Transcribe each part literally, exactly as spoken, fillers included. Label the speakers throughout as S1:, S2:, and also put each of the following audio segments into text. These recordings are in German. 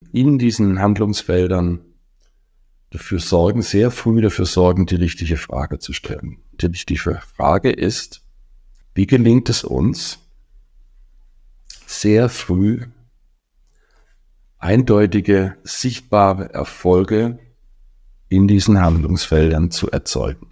S1: in diesen Handlungsfeldern dafür sorgen, sehr früh dafür sorgen, die richtige Frage zu stellen. Die richtige Frage ist, wie gelingt es uns, sehr früh eindeutige, sichtbare Erfolge in diesen Handlungsfeldern zu erzeugen?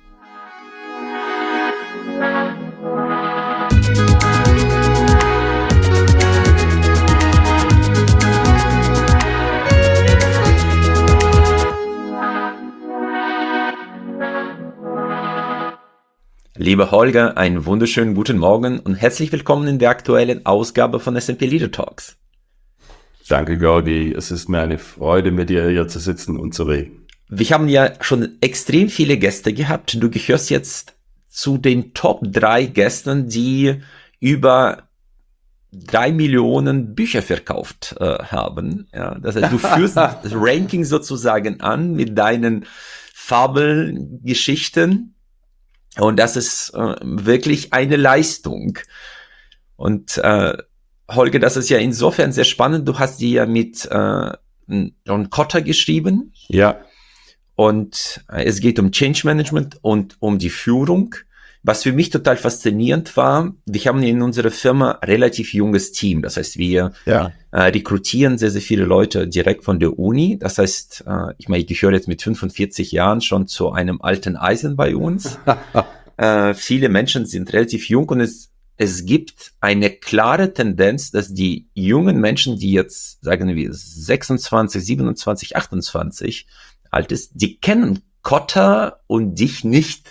S2: Lieber Holger, einen wunderschönen guten Morgen und herzlich willkommen in der aktuellen Ausgabe von S and P Leader Talks.
S1: Danke, Gaudi. Es ist mir eine Freude, mit dir hier zu sitzen und zu reden.
S2: Wir haben ja schon extrem viele Gäste gehabt. Du gehörst jetzt zu den Top drei Gästen, die über drei Millionen Bücher verkauft äh, haben. Ja, das heißt, du führst das Ranking sozusagen an mit deinen Fabelgeschichten. Und das ist äh, wirklich eine Leistung. Und äh, Holger, das ist ja insofern sehr spannend. Du hast die ja mit äh, John Kotter geschrieben.
S1: Ja.
S2: Und äh, es geht um Change Management und um die Führung. Was für mich total faszinierend war, wir haben in unserer Firma ein relativ junges Team. Das heißt, wir
S1: ja. äh,
S2: rekrutieren sehr, sehr viele Leute direkt von der Uni. Das heißt, äh, ich meine, ich gehöre jetzt mit fünfundvierzig Jahren schon zu einem alten Eisen bei uns. äh, viele Menschen sind relativ jung und es, es gibt eine klare Tendenz, dass die jungen Menschen, die jetzt, sagen wir, sechsundzwanzig, siebenundzwanzig, achtundzwanzig alt ist, die kennen Kotter und dich nicht.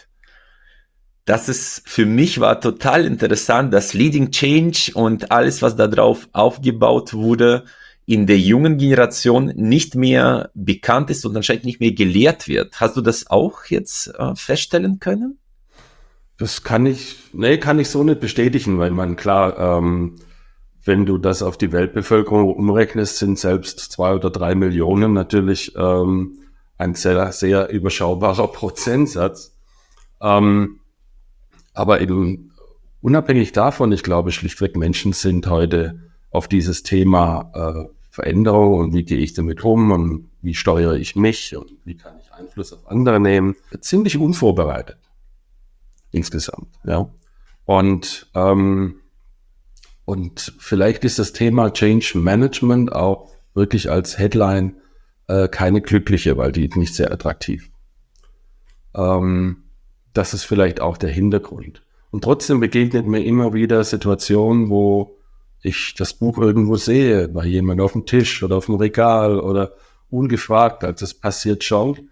S2: Das ist, für mich war total interessant, dass Leading Change und alles, was da drauf aufgebaut wurde, in der jungen Generation nicht mehr bekannt ist und anscheinend nicht mehr gelehrt wird. Hast du das auch jetzt äh, feststellen können?
S1: Das kann ich, nee, kann ich so nicht bestätigen, weil man klar, ähm, wenn du das auf die Weltbevölkerung umrechnest, sind selbst zwei oder drei Millionen natürlich ähm, ein sehr, sehr überschaubarer Prozentsatz. Ähm, Aber eben unabhängig davon, ich glaube schlichtweg, Menschen sind heute auf dieses Thema äh, Veränderung und wie gehe ich damit um und wie steuere ich mich und wie kann ich Einfluss auf andere nehmen, ziemlich unvorbereitet insgesamt. Ja. Und, ähm, und vielleicht ist das Thema Change Management auch wirklich als Headline äh, keine glückliche, weil die ist nicht sehr attraktiv. Ähm, Das ist vielleicht auch der Hintergrund. Und trotzdem begegnet mir immer wieder Situationen, wo ich das Buch irgendwo sehe, bei jemandem auf dem Tisch oder auf dem Regal oder ungefragt, also das passiert schon.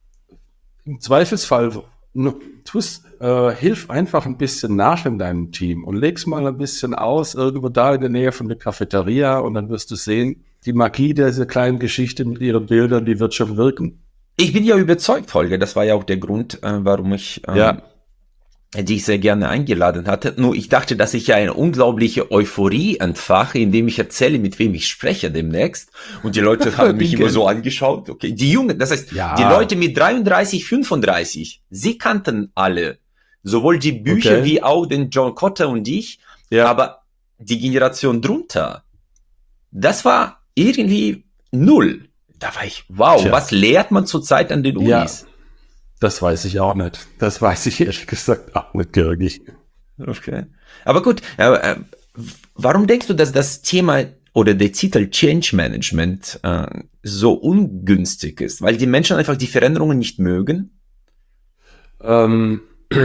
S1: Im Zweifelsfall, tu's, äh, hilf einfach ein bisschen nach in deinem Team und leg's mal ein bisschen aus, irgendwo da in der Nähe von der Cafeteria und dann wirst du sehen, die Magie dieser kleinen Geschichte mit ihren Bildern, die wird schon wirken.
S2: Ich bin ja überzeugt, Holger. Das war ja auch der Grund, äh, warum ich ähm,
S1: ja.
S2: dich sehr gerne eingeladen hatte. Nur ich dachte, dass ich ja eine unglaubliche Euphorie entfache, indem ich erzähle, mit wem ich spreche demnächst. Und die Leute haben mich immer so angeschaut. Okay, die Jungen, das heißt, ja. die Leute mit dreiunddreißig, fünfunddreißig, sie kannten alle sowohl die Bücher okay. wie auch den John Kotter und ich. Ja. Aber die Generation drunter, das war irgendwie null. Da war ich, wow, Tja. was lehrt man zurzeit an den Unis?
S1: Ja, das weiß ich auch nicht. Das weiß ich ehrlich gesagt auch nicht wirklich.
S2: Okay. Aber gut, äh, warum denkst du, dass das Thema oder der Titel Change Management äh, so ungünstig ist? Weil die Menschen einfach die Veränderungen nicht mögen?
S1: Ähm,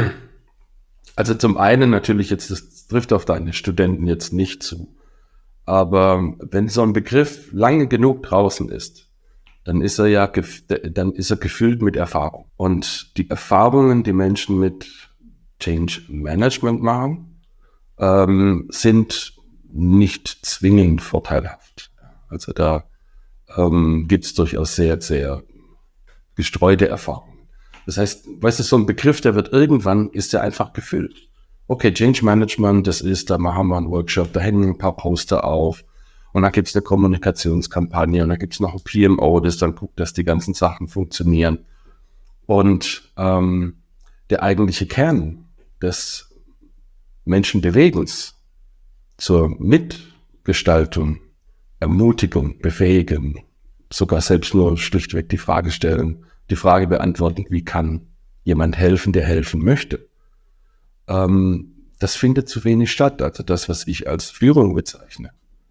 S1: also zum einen natürlich jetzt, das trifft auf deine Studenten jetzt nicht zu. Aber wenn so ein Begriff lange genug draußen ist, dann ist er ja dann ist er gefüllt mit Erfahrung. Und die Erfahrungen, die Menschen mit Change Management machen, ähm, sind nicht zwingend vorteilhaft. Also da ähm, gibt es durchaus sehr, sehr gestreute Erfahrungen. Das heißt, weißt du, so ein Begriff, der wird irgendwann, ist der einfach gefüllt. Okay, Change Management, das ist, da machen wir einen Workshop, da hängen ein paar Poster auf. Und dann gibt es eine Kommunikationskampagne und dann gibt es noch ein P M O, das dann guckt, dass die ganzen Sachen funktionieren. Und ähm, der eigentliche Kern des Menschenbewegens zur Mitgestaltung, Ermutigung, Befähigung, sogar selbst nur schlichtweg die Frage stellen, die Frage beantworten, wie kann jemand helfen, der helfen möchte. Ähm, das findet zu wenig statt, also das, was ich als Führung bezeichne.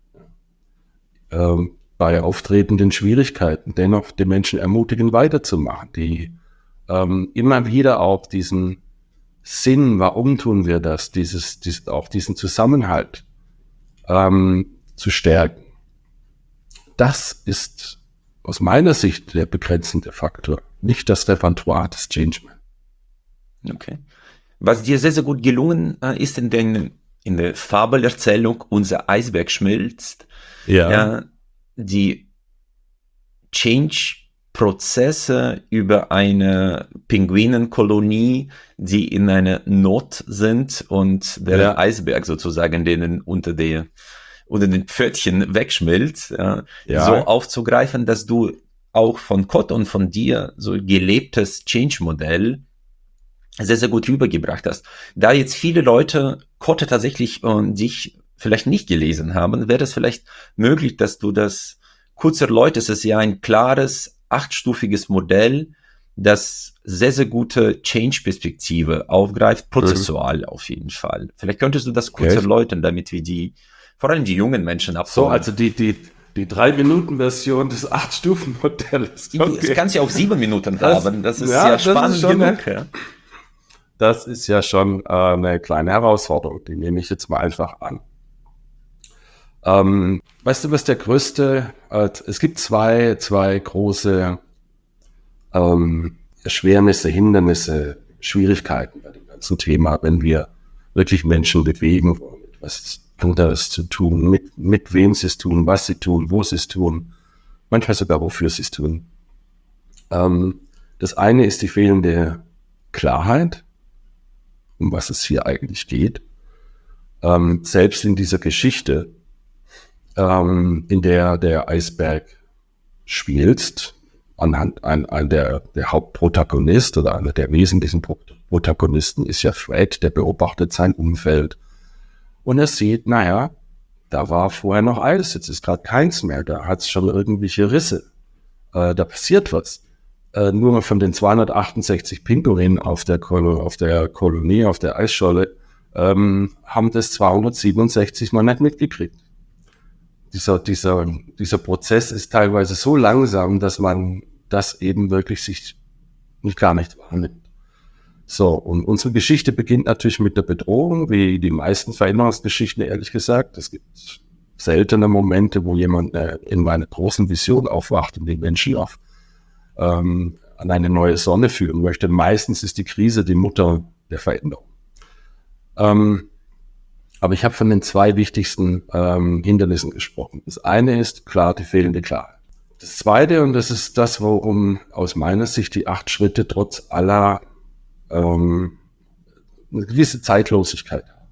S1: Ähm, bei auftretenden Schwierigkeiten dennoch die Menschen ermutigen, weiterzumachen, die ähm, immer wieder auch diesen Sinn, warum tun wir das, dieses, dieses auch diesen Zusammenhalt ähm, zu stärken. Das ist aus meiner Sicht der begrenzende Faktor, nicht das Repertoire des Changeman.
S2: Okay. Was dir sehr, sehr gut gelungen äh, ist in, den, in der Fabelerzählung Unser Eisberg schmilzt,
S1: Ja.
S2: ja, die Change-Prozesse über eine Pinguinenkolonie, die in einer Not sind und der
S1: Ja.
S2: Eisberg sozusagen denen unter, der, unter den Pfötchen wegschmilzt, ja,
S1: Ja.
S2: so aufzugreifen, dass du auch von Kott und von dir so gelebtes Change-Modell sehr, sehr gut rübergebracht hast. Da jetzt viele Leute Kotte tatsächlich äh, dich vielleicht nicht gelesen haben, wäre es vielleicht möglich, dass du das kurz erläuterst. Es ist ja ein klares, achtstufiges Modell, das sehr, sehr gute Change-Perspektive aufgreift, prozessual mhm. auf jeden Fall. Vielleicht könntest du das kurz okay. erläutern, damit wir die, vor allem die jungen Menschen abholen.
S1: So, also die, die, die drei-Minuten-Version des acht-Stufen-Modells.
S2: Okay. Es kann ja auch sieben Minuten das, haben, das ist ja, ja spannend
S1: ist genug.
S2: Eine, ja.
S1: Das ist ja schon äh, eine kleine Herausforderung, die nehme ich jetzt mal einfach an. Ähm, weißt du, was der größte, äh, es gibt zwei, zwei große ähm, Erschwernisse, Hindernisse, Schwierigkeiten bei dem ganzen Thema, wenn wir wirklich Menschen bewegen wollen, etwas anderes zu tun, mit, mit wem sie es tun, was sie tun, wo sie es tun, manchmal sogar wofür sie es tun. Ähm, das eine ist die fehlende Klarheit, um was es hier eigentlich geht. Ähm, selbst in dieser Geschichte, ähm, in der der Eisberg spielt, anhand ein, ein der, der Hauptprotagonist oder einer der wesentlichen Protagonisten ist ja Fred, der beobachtet sein Umfeld. Und er sieht, naja, da war vorher noch Eis, jetzt ist gerade keins mehr, da hat es schon irgendwelche Risse, äh, da passiert was. Äh, nur von den zweihundertachtundsechzig Pinguinen auf der, Kol- auf der Kolonie, auf der Eisscholle, ähm, haben das zweihundertsiebenundsechzig mal nicht mitgekriegt. Dieser, dieser, dieser Prozess ist teilweise so langsam, dass man das eben wirklich sich nicht, gar nicht wahrnimmt. So, und unsere Geschichte beginnt natürlich mit der Bedrohung, wie die meisten Veränderungsgeschichten, ehrlich gesagt. Es gibt seltene Momente, wo jemand äh, in einer großen Vision aufwacht und den Menschen auf ähm, an eine neue Sonne führen möchte. Meistens ist die Krise die Mutter der Veränderung. Ähm, aber ich habe von den zwei wichtigsten ähm, Hindernissen gesprochen. Das eine ist klar die fehlende Klarheit. Das zweite, und das ist das, worum aus meiner Sicht die acht Schritte trotz aller ähm, eine gewisse Zeitlosigkeit haben,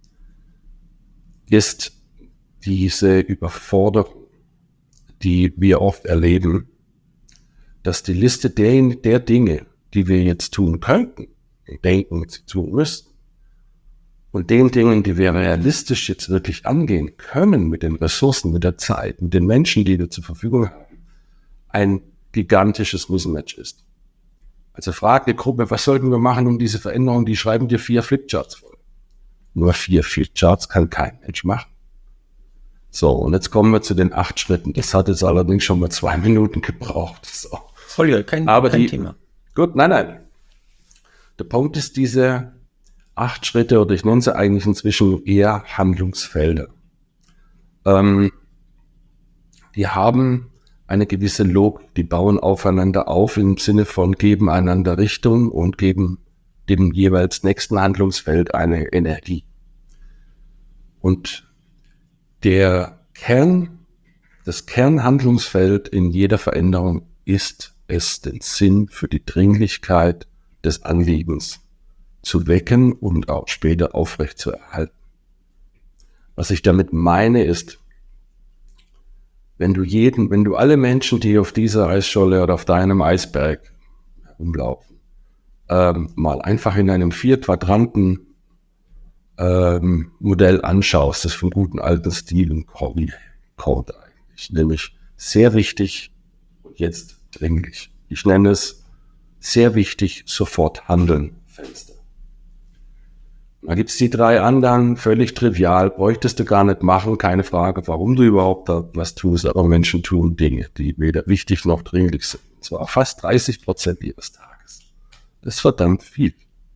S1: ist diese Überforderung, die wir oft erleben, dass die Liste der, der Dinge, die wir jetzt tun könnten, denken, sie tun müssten, und den Dingen, die wir realistisch jetzt wirklich angehen können, mit den Ressourcen, mit der Zeit, mit den Menschen, die wir zur Verfügung haben, ein gigantisches Mismatch ist. Also fragt die Gruppe, was sollten wir machen, um diese Veränderung, die schreiben dir vier Flipcharts voll. Nur vier Flipcharts kann kein Mensch machen. So, und jetzt kommen wir zu den acht Schritten. Das hat jetzt allerdings schon mal zwei Minuten gebraucht. So.
S2: Voll, kein,
S1: Aber
S2: kein
S1: die,
S2: Thema.
S1: Gut, nein, nein. Der Punkt ist, diese acht Schritte, oder ich nenne sie eigentlich inzwischen eher Handlungsfelder. Ähm, die haben eine gewisse Logik, die bauen aufeinander auf im Sinne von geben einander Richtung und geben dem jeweils nächsten Handlungsfeld eine Energie. Und der Kern, das Kernhandlungsfeld in jeder Veränderung ist es, den Sinn für die Dringlichkeit des Anliegens zu wecken und auch später aufrecht zu erhalten. Was ich damit meine ist, wenn du jeden, wenn du alle Menschen, die auf dieser Eisscholle oder auf deinem Eisberg herumlaufen, ähm, mal einfach in einem vier Quadranten ähm, Modell anschaust, das vom guten alten Stephen Covey kommt eigentlich, nämlich sehr wichtig, jetzt dringlich. Ich nenne es sehr wichtig, sofort handeln Fenster. Da gibt's die drei anderen, völlig trivial, bräuchtest du gar nicht machen, keine Frage, warum du überhaupt da was tust, aber Menschen tun Dinge, die weder wichtig noch dringlich sind. Und zwar fast dreißig Prozent ihres Tages. Das ist verdammt viel.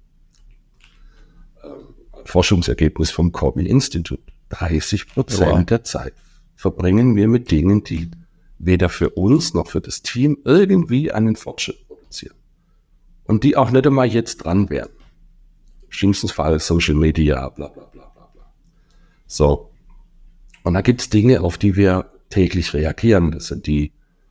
S1: Ähm, Forschungsergebnis vom Covey Institute. dreißig Prozent wow. der Zeit verbringen wir mit Dingen, die weder für uns noch für das Team irgendwie einen Fortschritt produzieren. Und die auch nicht einmal jetzt dran wären. Schlimmsten Fall Social Media, bla bla bla bla bla. So. Und da gibt es Dinge, auf die wir täglich reagieren. Das sind die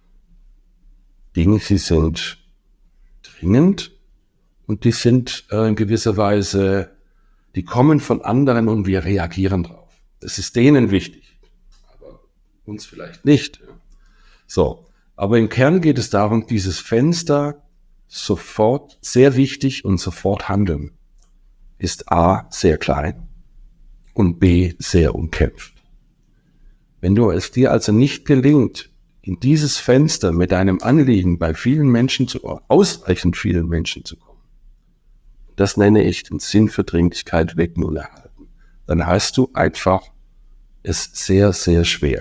S1: Dinge, die sind dringend und die sind äh, in gewisser Weise, die kommen von anderen und wir reagieren drauf. Das ist denen wichtig, aber uns vielleicht nicht. So. Aber im Kern geht es darum, dieses Fenster sofort, sehr wichtig und sofort handeln, ist A, sehr klein und B, sehr umkämpft. Wenn du es dir also nicht gelingt, in dieses Fenster mit deinem Anliegen bei vielen Menschen zu, ausreichend vielen Menschen zu kommen, das nenne ich den Sinn für Dringlichkeit wecken und erhalten, dann hast du einfach es sehr, sehr schwer.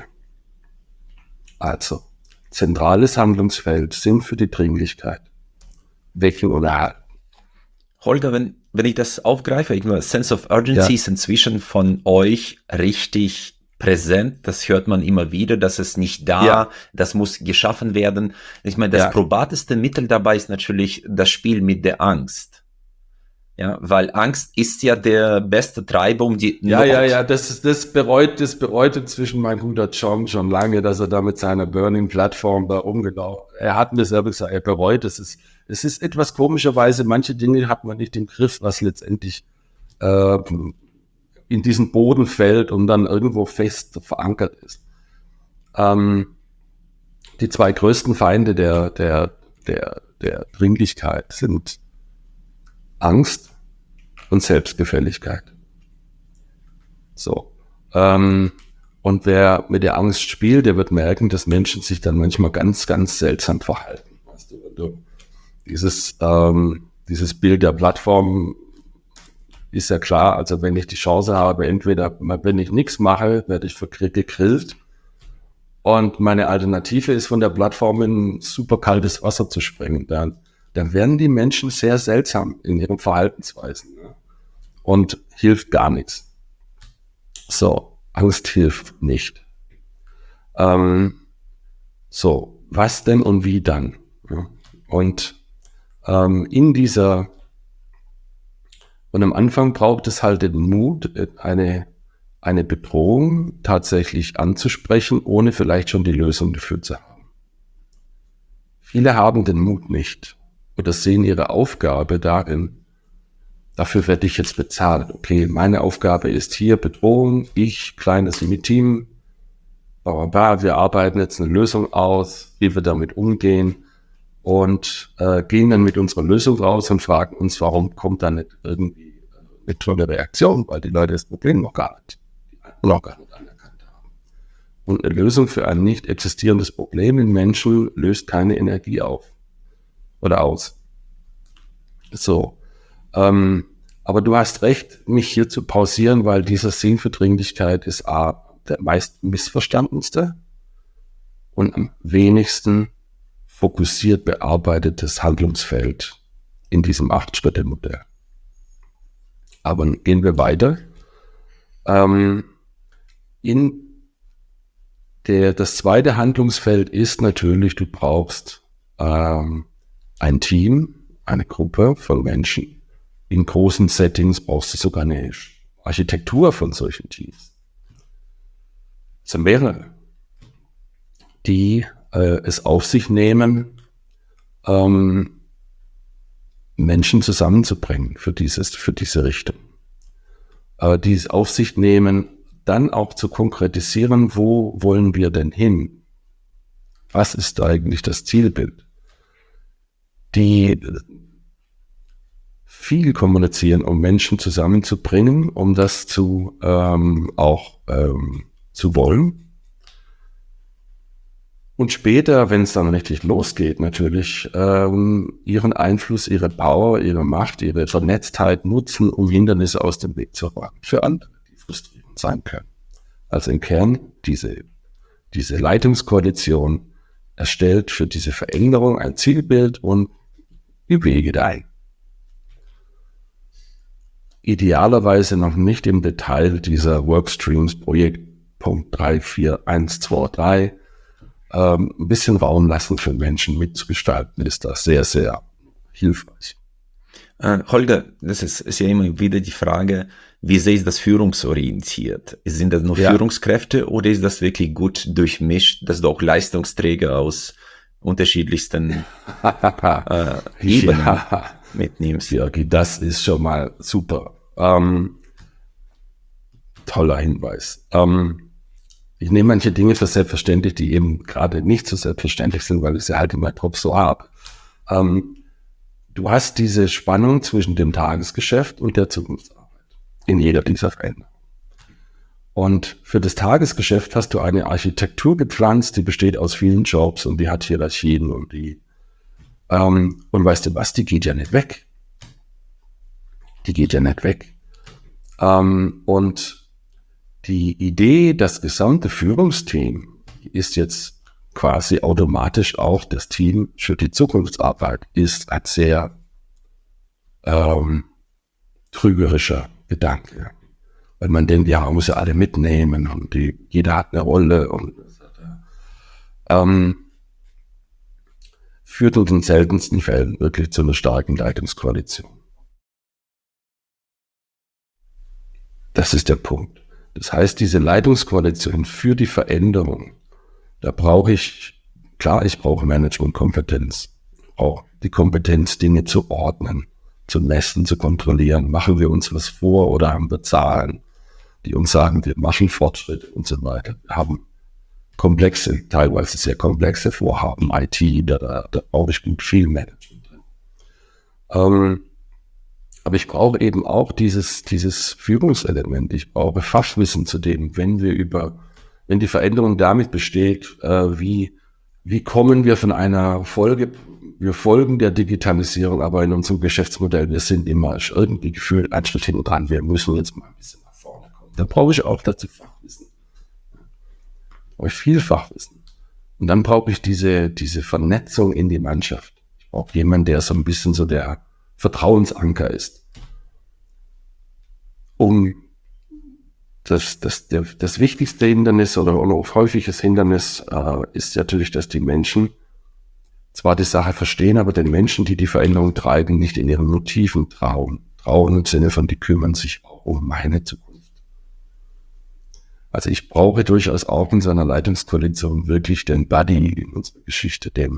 S1: Also, zentrales Handlungsfeld, Sinn für die Dringlichkeit, wecken und erhalten.
S2: Holger, wenn, wenn ich das aufgreife, ich meine, Sense of Urgency ja. ist inzwischen von euch richtig präsent. Das hört man immer wieder, das ist nicht da, ja. das muss geschaffen werden. Ich meine, das ja. probateste Mittel dabei ist natürlich das Spiel mit der Angst. Ja, weil Angst ist ja der beste Treiber, um die
S1: Ja, Not. ja, ja, das ist, das bereut, das bereut inzwischen mein guter John schon lange, dass er da mit seiner Burning-Plattform da umgelaufen. Er hat mir selber gesagt, er bereut, das ist, es ist etwas komischerweise, manche Dinge hat man nicht im Griff, was letztendlich äh, in diesen Boden fällt und dann irgendwo fest verankert ist. Ähm, die zwei größten Feinde der, der, der, der Dringlichkeit sind Angst und Selbstgefälligkeit. So. Ähm, und wer mit der Angst spielt, der wird merken, dass Menschen sich dann manchmal ganz, ganz seltsam verhalten. Weißt du, wenn du dieses, ähm, dieses Bild der Plattform ist ja klar, also wenn ich die Chance habe, entweder, wenn ich nichts mache, werde ich gegrillt. Und meine Alternative ist, von der Plattform in super kaltes Wasser zu springen. Dann dann werden die Menschen sehr seltsam in ihren Verhaltensweisen, ne? Und hilft gar nichts. So, Angst hilft nicht. Ähm, so, was denn und wie dann? Ja? Und ähm, in dieser, und am Anfang braucht es halt den Mut, eine, eine Bedrohung tatsächlich anzusprechen, ohne vielleicht schon die Lösung dafür zu haben. Viele haben den Mut nicht. Oder sehen ihre Aufgabe darin, dafür werde ich jetzt bezahlt. Okay, meine Aufgabe ist hier Bedrohung, ich, kleines Team, wir arbeiten jetzt eine Lösung aus, wie wir damit umgehen und äh, gehen dann mit unserer Lösung raus und fragen uns, warum kommt da nicht irgendwie eine tolle Reaktion, weil die Leute das Problem noch gar nicht, noch gar nicht anerkannt haben. Und eine Lösung für ein nicht existierendes Problem in Menschen löst keine Energie auf. Oder aus. So. Ähm, aber du hast recht, mich hier zu pausieren, weil dieser Sinn für Dringlichkeit ist A, der meist missverstandenste und am wenigsten fokussiert bearbeitetes Handlungsfeld in diesem Acht-Schritte-Modell. Aber gehen wir weiter. Ähm, in der, das zweite Handlungsfeld ist natürlich, du brauchst ähm, ein Team, eine Gruppe von Menschen. In großen Settings brauchst du sogar eine Architektur von solchen Teams. Es sind mehrere, die äh, es auf sich nehmen, ähm, Menschen zusammenzubringen für dieses, für diese Richtung. Äh, die es auf sich nehmen, dann auch zu konkretisieren, wo wollen wir denn hin? Was ist eigentlich das Zielbild? Die viel kommunizieren, um Menschen zusammenzubringen, um das zu ähm, auch ähm, zu wollen. Und später, wenn es dann richtig losgeht, natürlich ähm, ihren Einfluss, ihre Power, ihre Macht, ihre Vernetztheit nutzen, um Hindernisse aus dem Weg zu räumen für andere, die frustrierend sein können. Also im Kern, diese, diese Leitungskoalition erstellt für diese Veränderung ein Zielbild und die Wege dahin. Idealerweise noch nicht im Detail dieser Workstreams, Projekt Punkt drei, vier, eins, zwei, drei, ähm, ein bisschen Raum lassen für Menschen mitzugestalten, ist das sehr, sehr hilfreich.
S2: Äh, Holger, das ist, ist ja immer wieder die Frage, wie sehr ist das führungsorientiert? Sind das nur ja. Führungskräfte oder ist das wirklich gut durchmischt, dass du auch Leistungsträger aus unterschiedlichsten äh, Ebenen mitnimmst?
S1: Jörgi, das ist schon mal super. Ähm, toller Hinweis. Ähm, ich nehme manche Dinge für selbstverständlich, die eben gerade nicht so selbstverständlich sind, weil ich sie halt in meinem Kopf so habe. Ähm, du hast diese Spannung zwischen dem Tagesgeschäft und der Zukunftsarbeit in jeder dieser Veränderungen. Und für das Tagesgeschäft hast du eine Architektur gepflanzt, die besteht aus vielen Jobs und die hat Hierarchien und die ähm, und weißt du was, die geht ja nicht weg. Die geht ja nicht weg. Ähm, und die Idee, das gesamte Führungsteam ist jetzt quasi automatisch auch das Team für die Zukunftsarbeit, ist ein sehr ähm, trügerischer Gedanke. Weil man denkt, ja, man muss ja alle mitnehmen und die, jeder hat eine Rolle und ähm, führt in den seltensten Fällen wirklich zu einer starken Leitungskoalition. Das ist der Punkt. Das heißt, diese Leitungskoalition für die Veränderung, da brauche ich, klar, ich brauche Managementkompetenz, auch die Kompetenz, Dinge zu ordnen, zu messen, zu kontrollieren. Machen wir uns was vor oder haben wir Zahlen, die uns sagen, wir machen Fortschritte und so weiter. Wir haben komplexe, teilweise sehr komplexe Vorhaben, I T, da, da, da brauche ich gut viel Management drin. Ähm, Aber ich brauche eben auch dieses, dieses Führungselement. Ich brauche Fachwissen zu dem, wenn wir über, wenn die Veränderung damit besteht, äh, wie, wie kommen wir von einer Folge, wir folgen der Digitalisierung, aber in unserem Geschäftsmodell, wir sind immer irgendwie gefühlt einen Schritt hinten dran, wir müssen jetzt mal ein bisschen nach vorne kommen. Da brauche ich auch dazu Fachwissen. Da brauche ich viel Fachwissen. Und dann brauche ich diese, diese Vernetzung in die Mannschaft. Ich brauche jemanden, der so ein bisschen so der Vertrauensanker ist. Um das, das, der, das wichtigste Hindernis oder auch häufiges Hindernis äh, ist natürlich, dass die Menschen zwar die Sache verstehen, aber den Menschen, die die Veränderung treiben, nicht in ihren Motiven trauen. Trauen im Sinne von, die kümmern sich auch um meine Zukunft. Also ich brauche durchaus auch in seiner Leitungskoalition wirklich den Buddy in unserer Geschichte, den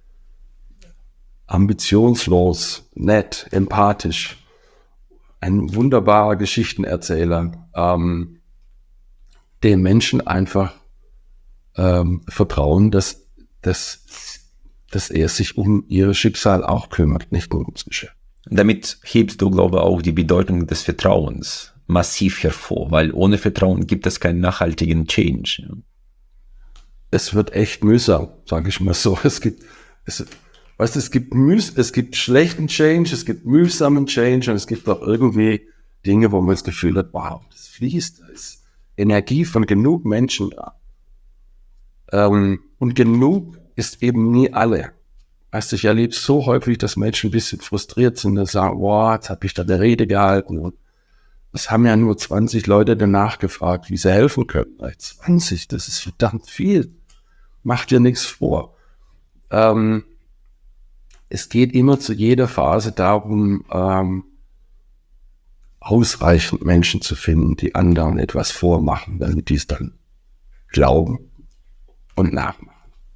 S1: ambitionslos, nett, empathisch, ein wunderbarer Geschichtenerzähler, ähm, den Menschen einfach ähm, vertrauen, dass, dass, dass er sich um ihr Schicksal auch kümmert, nicht nur ums Geschäft.
S2: Damit hebst du, glaube ich, auch die Bedeutung des Vertrauens massiv hervor, weil ohne Vertrauen gibt es keinen nachhaltigen Change.
S1: Es wird echt mühsam, sage ich mal so. Es gibt, es, weißt du, es gibt mühs- es gibt schlechten Change, es gibt mühsamen Change und es gibt auch irgendwie Dinge, wo man das Gefühl hat, wow, das fließt, da ist Energie von genug Menschen da. Ähm, und genug ist eben nie alle. Weißt du, ich erlebe so häufig, dass Menschen ein bisschen frustriert sind und sagen, wow, jetzt habe ich da eine Rede gehalten und es haben ja nur zwanzig Leute danach gefragt, wie sie helfen können. zwanzig, das ist verdammt viel. Macht dir nichts vor. Ähm, es geht immer zu jeder Phase darum, ähm, ausreichend Menschen zu finden, die anderen etwas vormachen, damit die es dann glauben und nachmachen.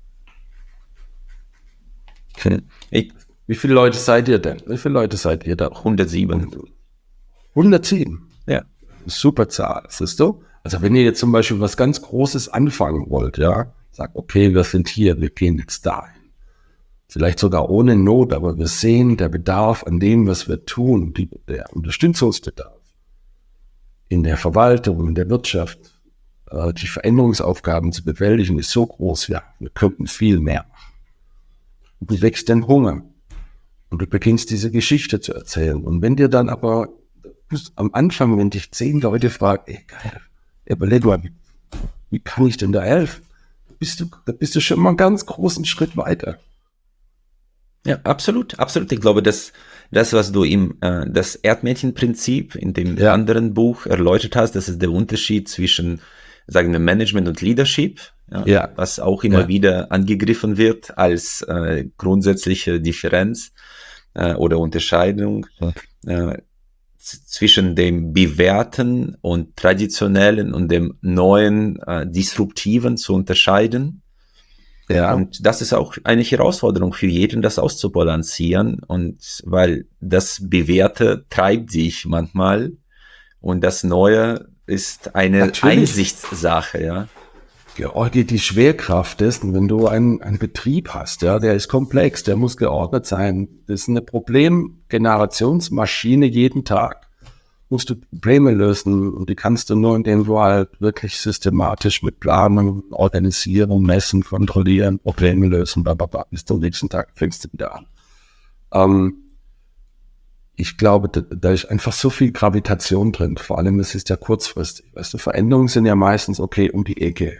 S2: Ich,
S1: Wie viele Leute seid ihr denn? Wie viele Leute seid ihr da?
S2: hundertsieben.
S1: hundertsieben.
S2: Ja.
S1: Super Zahl, siehst du? Also wenn ihr jetzt zum Beispiel was ganz Großes anfangen wollt, ja, sagt, okay, wir sind hier, wir gehen jetzt dahin. Vielleicht sogar ohne Not, aber wir sehen, der Bedarf an dem, was wir tun, die, der Unterstützungsbedarf in der Verwaltung, in der Wirtschaft, äh, die Veränderungsaufgaben zu bewältigen, ist so groß, ja, wir könnten viel mehr machen. Und du wächst den Hunger und du beginnst diese Geschichte zu erzählen. Und wenn dir dann aber am Anfang, wenn dich zehn Leute fragen, ey, geil, überleg mal, wie, wie kann ich denn da helfen? Da bist du, da bist du schon mal einen ganz großen Schritt weiter.
S2: Ja, absolut, absolut. Ich glaube, dass das, was du im äh, das Erdmännchen-Prinzip in dem ja. anderen Buch erläutert hast, das ist der Unterschied zwischen, sagen wir, Management und Leadership, ja, ja. was auch immer ja. wieder angegriffen wird als äh, grundsätzliche Differenz äh, oder Unterscheidung ja. äh, z- zwischen dem Bewährten und Traditionellen und dem Neuen, äh, Disruptiven zu unterscheiden. Ja. Und das ist auch eine Herausforderung für jeden, das auszubalancieren. Und weil das Bewährte treibt sich manchmal und das Neue ist eine Natürlich. Einsichtssache, ja.
S1: Georgi, die Schwerkraft ist, wenn du einen, einen Betrieb hast, ja, der ist komplex, der muss geordnet sein. Das ist eine Problemgenerationsmaschine jeden Tag. Musst du Probleme lösen und die kannst du nur, indem du halt wirklich systematisch mit Planung, Organisieren, Messen, Kontrollieren, Probleme lösen, blablabla, bis zum nächsten Tag fängst du wieder an. Ähm, ich glaube, da, da ist einfach so viel Gravitation drin, vor allem es ist ja kurzfristig. Weißt du, Veränderungen sind ja meistens okay um die Ecke.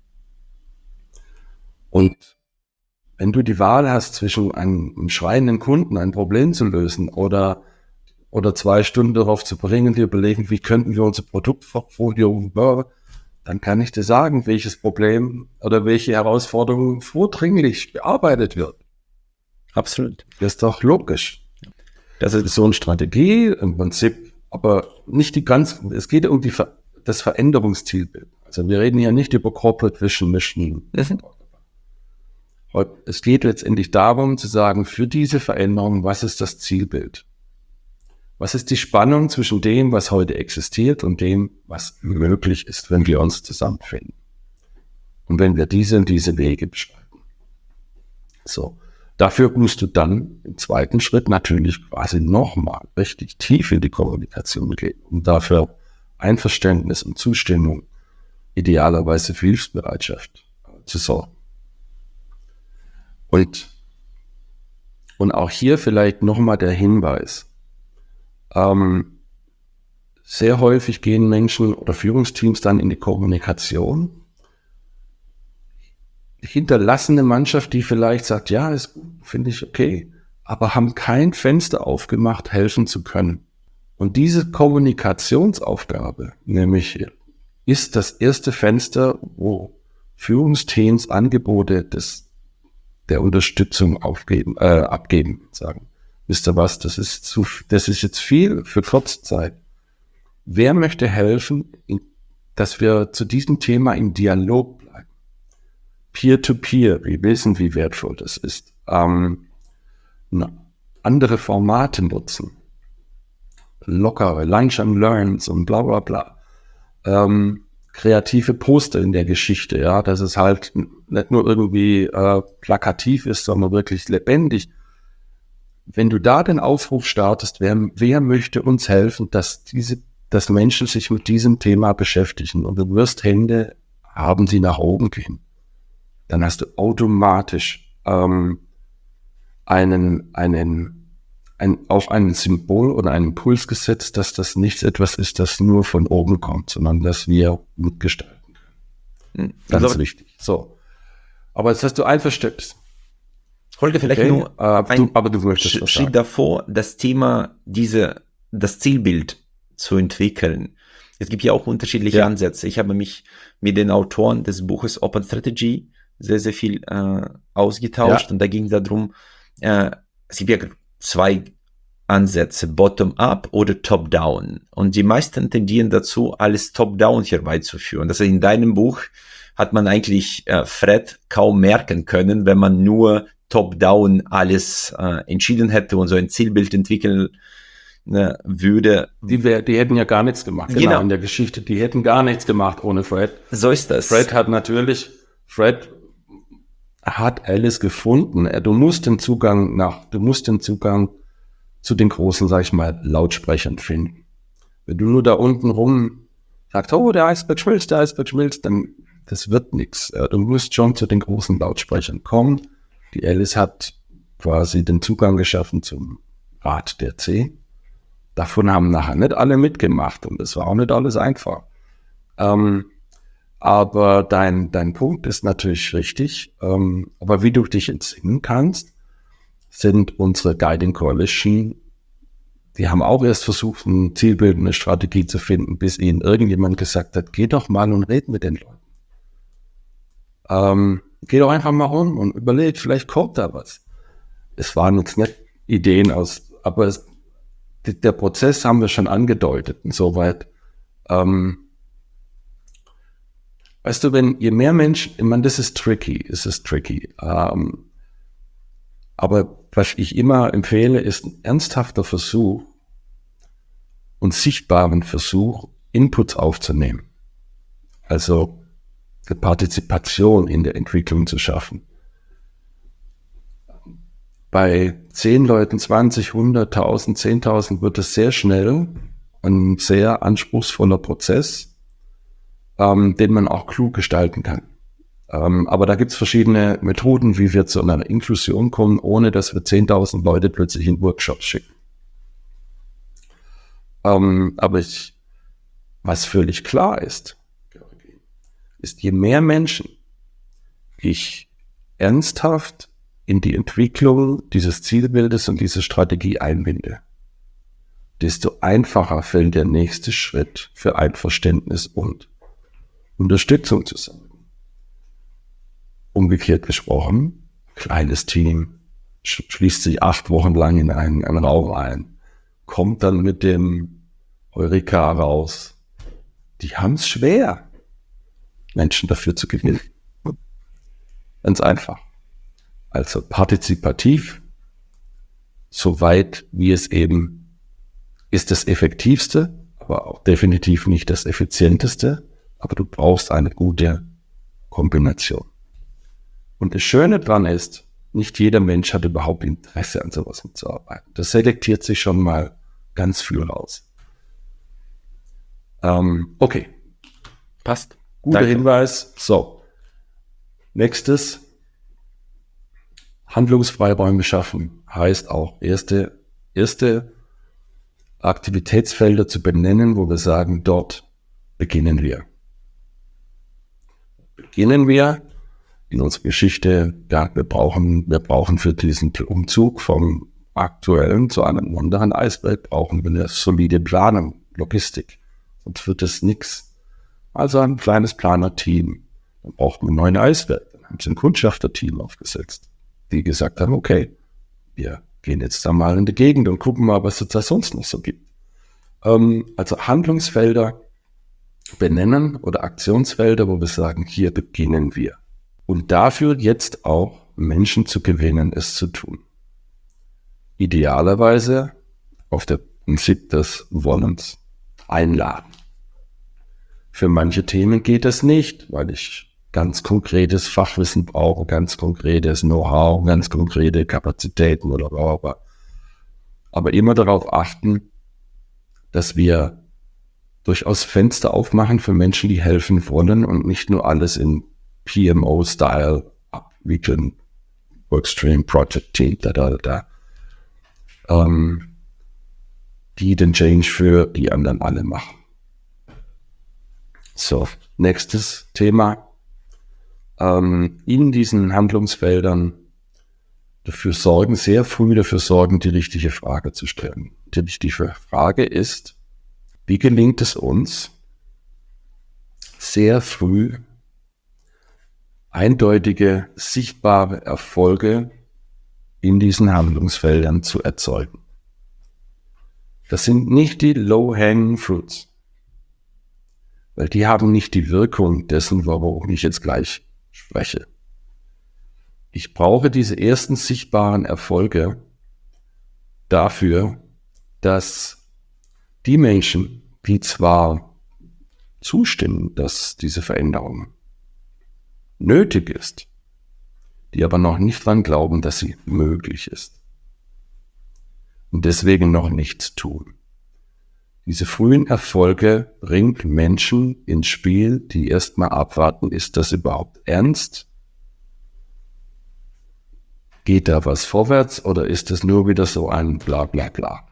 S1: Und wenn du die Wahl hast zwischen einem, einem schreienden Kunden ein Problem zu lösen oder oder zwei Stunden darauf zu bringen, die überlegen, wie könnten wir unser Produktportfolio, dann kann ich dir sagen, welches Problem oder welche Herausforderung vordringlich bearbeitet wird.
S2: Absolut.
S1: Das ist doch logisch. Das ist so eine Strategie im Prinzip, aber nicht die ganz, es geht um die, das Veränderungszielbild. Also wir reden hier nicht über Corporate Vision, Mission. Mhm. Es geht letztendlich darum zu sagen, für diese Veränderung, was ist das Zielbild? Was ist die Spannung zwischen dem, was heute existiert und dem, was möglich ist, wenn wir uns zusammenfinden? Und wenn wir diese und diese Wege beschreiten. So, dafür musst du dann im zweiten Schritt natürlich quasi nochmal richtig tief in die Kommunikation gehen, um dafür Einverständnis und Zustimmung, idealerweise für Hilfsbereitschaft zu sorgen. Und, und auch hier vielleicht nochmal der Hinweis. Ähm, sehr häufig gehen Menschen oder Führungsteams dann in die Kommunikation, hinterlassen eine Mannschaft, die vielleicht sagt, ja, ist gut, finde ich okay, aber haben kein Fenster aufgemacht, helfen zu können. Und diese Kommunikationsaufgabe, nämlich ist das erste Fenster, wo Führungsteams Angebote des, der Unterstützung aufgeben, äh, abgeben, sagen. Wisst ihr was, das ist zu, das ist jetzt viel für kurze Zeit. Wer möchte helfen, dass wir zu diesem Thema im Dialog bleiben? Peer-to-Peer, wir wissen, wie wertvoll das ist. Ähm, andere Formate nutzen. Lockere, Lunch and Learns und bla bla bla. Ähm, kreative Poster in der Geschichte, ja, dass es halt nicht nur irgendwie äh, plakativ ist, sondern wirklich lebendig. Wenn du da den Aufruf startest, wer, wer möchte uns helfen, dass diese, dass Menschen sich mit diesem Thema beschäftigen und du wirst Hände haben, die nach oben gehen, dann hast du automatisch ähm, einen, einen, ein, auf ein Symbol oder einen Impuls gesetzt, dass das nicht etwas ist, das nur von oben kommt, sondern dass wir mitgestalten können. Ganz also, wichtig. So. Aber jetzt hast du Einverständnis.
S2: Holger, vielleicht okay, nur
S1: äh,
S2: ein
S1: du, aber du möchtest
S2: Sch- Schritt davor, das Thema, diese, das Zielbild zu entwickeln. Es gibt ja auch unterschiedliche ja. Ansätze. Ich habe mich mit den Autoren des Buches Open Strategy sehr, sehr viel äh, ausgetauscht ja. und da ging es darum, äh, es gibt ja zwei Ansätze, Bottom-up oder Top-down. Und die meisten tendieren dazu, alles Top-down herbeizuführen. Das heißt, in deinem Buch hat man eigentlich äh, Fred kaum merken können, wenn man nur Top-down alles äh, entschieden hätte und so ein Zielbild entwickeln äh, würde.
S1: Die, wär, die hätten ja gar nichts gemacht, genau. genau, in der Geschichte. Die hätten gar nichts gemacht ohne Fred.
S2: So ist das.
S1: Fred hat natürlich, Fred hat Alice gefunden. Du musst den Zugang nach, du musst den Zugang zu den großen, sag ich mal, Lautsprechern finden. Wenn du nur da unten rum sagt, oh, der Eisberg schmilzt, der Eisberg schmilzt, dann das wird nichts. Du musst schon zu den großen Lautsprechern kommen. Die Alice hat quasi den Zugang geschaffen zum Rat der C. Davon haben nachher nicht alle mitgemacht und es war auch nicht alles einfach. Ähm, aber dein, dein Punkt ist natürlich richtig. Ähm, aber wie du dich entsinnen kannst, sind unsere Guiding Coalition, die haben auch erst versucht, eine zielbildende Strategie zu finden, bis ihnen irgendjemand gesagt hat, geh doch mal und red mit den Leuten. Ähm, geh doch einfach mal rum und überleg, vielleicht kommt da was. Es waren jetzt nicht Ideen aus, aber es, der Prozess haben wir schon angedeutet, insoweit. Ähm, weißt du, wenn je mehr Menschen, ich meine, das ist tricky, es ist tricky. Ähm, aber was ich immer empfehle, ist ein ernsthafter Versuch und sichtbaren Versuch, Inputs aufzunehmen. Also eine Partizipation in der Entwicklung zu schaffen. Bei zehn Leuten, zwanzig, hundert, tausend, zehntausend wird es sehr schnell ein sehr anspruchsvoller Prozess, ähm, den man auch klug gestalten kann. Ähm, aber da gibt es verschiedene Methoden, wie wir zu einer Inklusion kommen, ohne dass wir zehntausend Leute plötzlich in Workshops schicken. Ähm, aber ich, was völlig klar ist, ist, je mehr Menschen ich ernsthaft in die Entwicklung dieses Zielbildes und dieser Strategie einbinde, desto einfacher fällt der nächste Schritt für Einverständnis und Unterstützung zu sein. Umgekehrt gesprochen, kleines Team schließt sich acht Wochen lang in einen, einen Raum ein, kommt dann mit dem Heureka raus. Die haben es schwer, Menschen dafür zu gewinnen. Ganz einfach. Also partizipativ, soweit wie es eben ist, das Effektivste, aber auch definitiv nicht das Effizienteste, aber du brauchst eine gute Kombination. Und das Schöne dran ist, nicht jeder Mensch hat überhaupt Interesse an sowas mitzuarbeiten. Das selektiert sich schon mal ganz viel raus. Ähm, okay.
S2: Passt.
S1: Guter
S2: Danke.
S1: Hinweis. So. Nächstes. Handlungsfreiräume schaffen heißt auch erste, erste Aktivitätsfelder zu benennen, wo wir sagen, dort beginnen wir. Beginnen wir in unserer Geschichte, ja, wir brauchen, wir brauchen für diesen Umzug vom aktuellen zu einem anderen Eisberg, brauchen wir eine solide Planung, Logistik. Sonst wird es nichts. Also ein kleines Planerteam. Dann braucht man einen neuen Eisberg. Dann haben sie ein Kundschafterteam aufgesetzt, die gesagt haben, okay, wir gehen jetzt da mal in die Gegend und gucken mal, was es da sonst noch so gibt. Ähm, also Handlungsfelder benennen oder Aktionsfelder, wo wir sagen, hier beginnen wir. Und dafür jetzt auch Menschen zu gewinnen, es zu tun. Idealerweise auf der Prinzip des Wollens einladen. Für manche Themen geht das nicht, weil ich ganz konkretes Fachwissen brauche, ganz konkretes Know-how, ganz konkrete Kapazitäten oder was. Aber immer darauf achten, dass wir durchaus Fenster aufmachen für Menschen, die helfen wollen und nicht nur alles in P M O-Style abwickeln, Workstream, Project Team, da, da, da, ähm, die den Change für die anderen alle machen. So, nächstes Thema. Ähm, in diesen Handlungsfeldern dafür sorgen, sehr früh dafür sorgen, die richtige Frage zu stellen. Die richtige Frage ist, wie gelingt es uns, sehr früh eindeutige, sichtbare Erfolge in diesen Handlungsfeldern zu erzeugen? Das sind nicht die low-hanging fruits, weil die haben nicht die Wirkung dessen, worum ich jetzt gleich spreche. Ich brauche diese ersten sichtbaren Erfolge dafür, dass die Menschen, die zwar zustimmen, dass diese Veränderung nötig ist, die aber noch nicht dran glauben, dass sie möglich ist und deswegen noch nichts tun, diese frühen Erfolge bringen Menschen ins Spiel, die erstmal abwarten, ist das überhaupt ernst? Geht da was vorwärts oder ist das nur wieder so ein bla bla bla?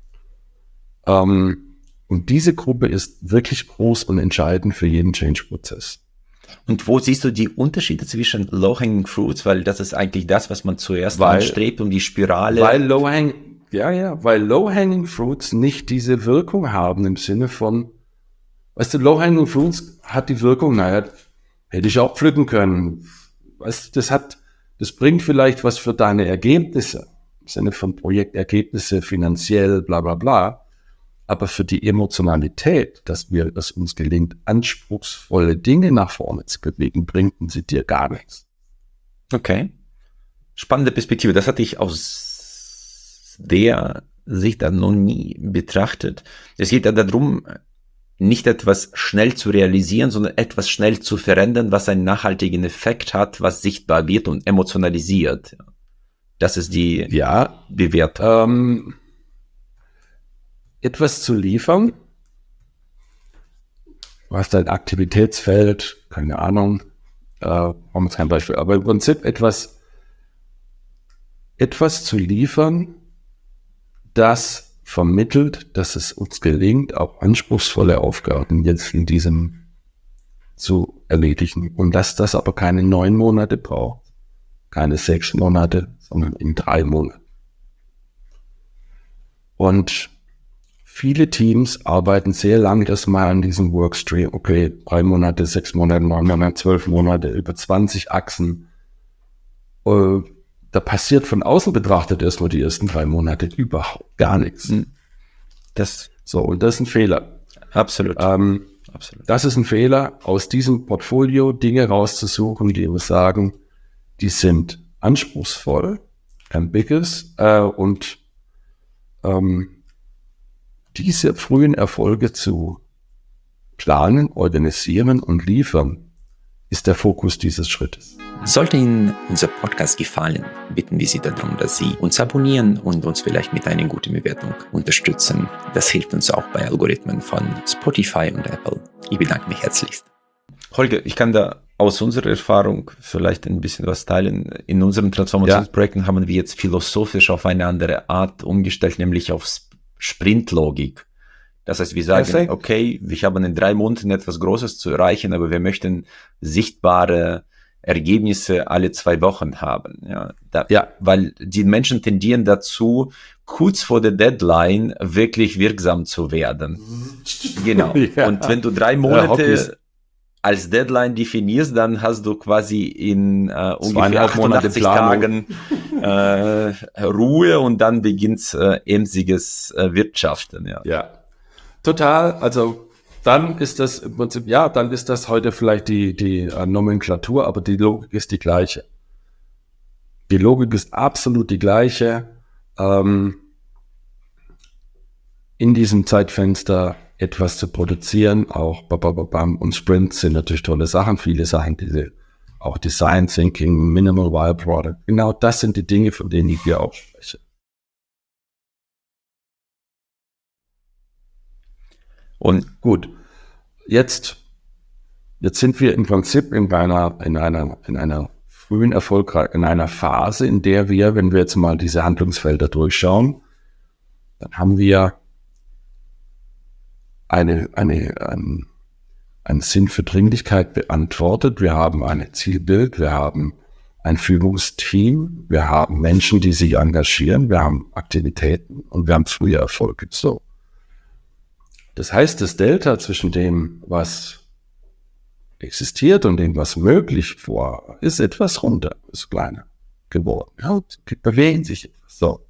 S1: Ähm, und diese Gruppe ist wirklich groß und entscheidend für jeden Change-Prozess.
S2: Und wo siehst du die Unterschiede zwischen Low-Hanging Fruits? Weil das ist eigentlich das, was man zuerst
S1: weil,
S2: anstrebt, um die Spirale...
S1: Weil Low-Hanging, ja, ja, weil Low-Hanging Fruits nicht diese Wirkung haben im Sinne von, weißt du, Low-Hanging Fruits hat die Wirkung, naja, hätte ich auch pflücken können. Weißt du, das hat, das bringt vielleicht was für deine Ergebnisse, im Sinne von Projektergebnisse, finanziell, bla, bla, bla. Aber für die Emotionalität, dass wir, dass uns gelingt, anspruchsvolle Dinge nach vorne zu bewegen, bringen sie dir gar nichts.
S2: Okay. Spannende Perspektive. Das hatte ich aus der Sicht dann noch nie betrachtet. Es geht ja darum, nicht etwas schnell zu realisieren, sondern etwas schnell zu verändern, was einen nachhaltigen Effekt hat, was sichtbar wird und emotionalisiert. Das ist die
S1: ja,
S2: Bewertung.
S1: Ähm, etwas zu liefern. Du hast ein Aktivitätsfeld, keine Ahnung, äh, haben wir jetzt kein Beispiel, aber im Prinzip etwas, etwas zu liefern, das vermittelt, dass es uns gelingt, auch anspruchsvolle Aufgaben jetzt in diesem zu erledigen und dass das aber keine neun Monate braucht, keine sechs Monate, sondern in drei Monaten. Und viele Teams arbeiten sehr lange erstmal an diesem Workstream. Okay, drei Monate, sechs Monate, neun Monate, zwölf Monate, über zwanzig Achsen. Äh, da passiert von außen betrachtet erstmal die ersten drei Monate überhaupt gar nichts. Das, so, und das ist ein Fehler.
S2: Absolut.
S1: Ähm, Absolut. Das ist ein Fehler, aus diesem Portfolio Dinge rauszusuchen, die wir sagen, die sind anspruchsvoll, ambiguous äh, und ähm, diese frühen Erfolge zu planen, organisieren und liefern, ist der Fokus dieses Schrittes.
S2: Sollte Ihnen unser Podcast gefallen, bitten wir Sie darum, dass Sie uns abonnieren und uns vielleicht mit einer guten Bewertung unterstützen. Das hilft uns auch bei Algorithmen von Spotify und Apple. Ich bedanke mich herzlichst. Holger, ich kann da aus unserer Erfahrung vielleicht ein bisschen was teilen. In unseren Transformationsprojekten ja. haben wir jetzt philosophisch auf eine andere Art umgestellt, nämlich auf Sprintlogik. Das heißt, wir sagen, Perfekt. okay, wir haben in drei Monaten etwas Großes zu erreichen, aber wir möchten sichtbare Ergebnisse alle zwei Wochen haben. Ja, da, ja, weil die Menschen tendieren dazu, kurz vor der Deadline wirklich wirksam zu werden. Genau. Ja. Und wenn du drei Monate ja, als Deadline definierst, dann hast du quasi in äh, ungefähr achtundachtzig Tagen äh, Ruhe und dann beginnt äh, emsiges äh, Wirtschaften. Ja.
S1: ja, total. Also dann ist das im Prinzip, ja, dann ist das heute vielleicht die, die äh, Nomenklatur, aber die Logik ist die gleiche. Die Logik ist absolut die gleiche. Ähm, in diesem Zeitfenster etwas zu produzieren, auch babababam und Sprints sind natürlich tolle Sachen, viele Sachen, diese auch Design Thinking, Minimal Viable Product, genau das sind die Dinge, von denen ich hier auch spreche. Und gut, jetzt, jetzt sind wir im Prinzip in einer, in einer, in einer frühen Erfolg, in einer Phase, in der wir, wenn wir jetzt mal diese Handlungsfelder durchschauen, dann haben wir eine, eine, ein, einen Sinn für Dringlichkeit beantwortet. Wir haben ein Zielbild, wir haben ein Führungsteam, wir haben Menschen, die sich engagieren, wir haben Aktivitäten und wir haben frühe Erfolge. So. Das heißt, das Delta zwischen dem, was existiert und dem, was möglich war, ist etwas runter, ist kleiner geworden. Ja, bewegen sich etwas. So.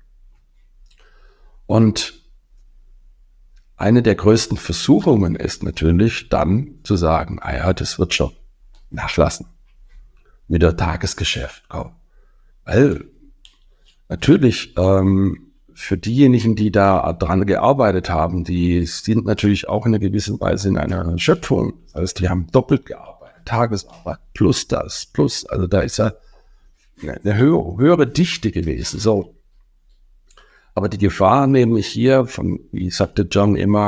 S1: Und eine der größten Versuchungen ist natürlich dann zu sagen, ah ja, das wird schon nachlassen. Mit der Tagesgeschäft kommen. Weil natürlich ähm, für diejenigen, die da dran gearbeitet haben, die sind natürlich auch in einer gewissen Weise in einer Schöpfung. Das heißt, die haben doppelt gearbeitet, Tagesarbeit plus das, plus, also da ist ja eine höhere, höhere Dichte gewesen. So. Aber die Gefahr nämlich hier, von, wie sagte John immer,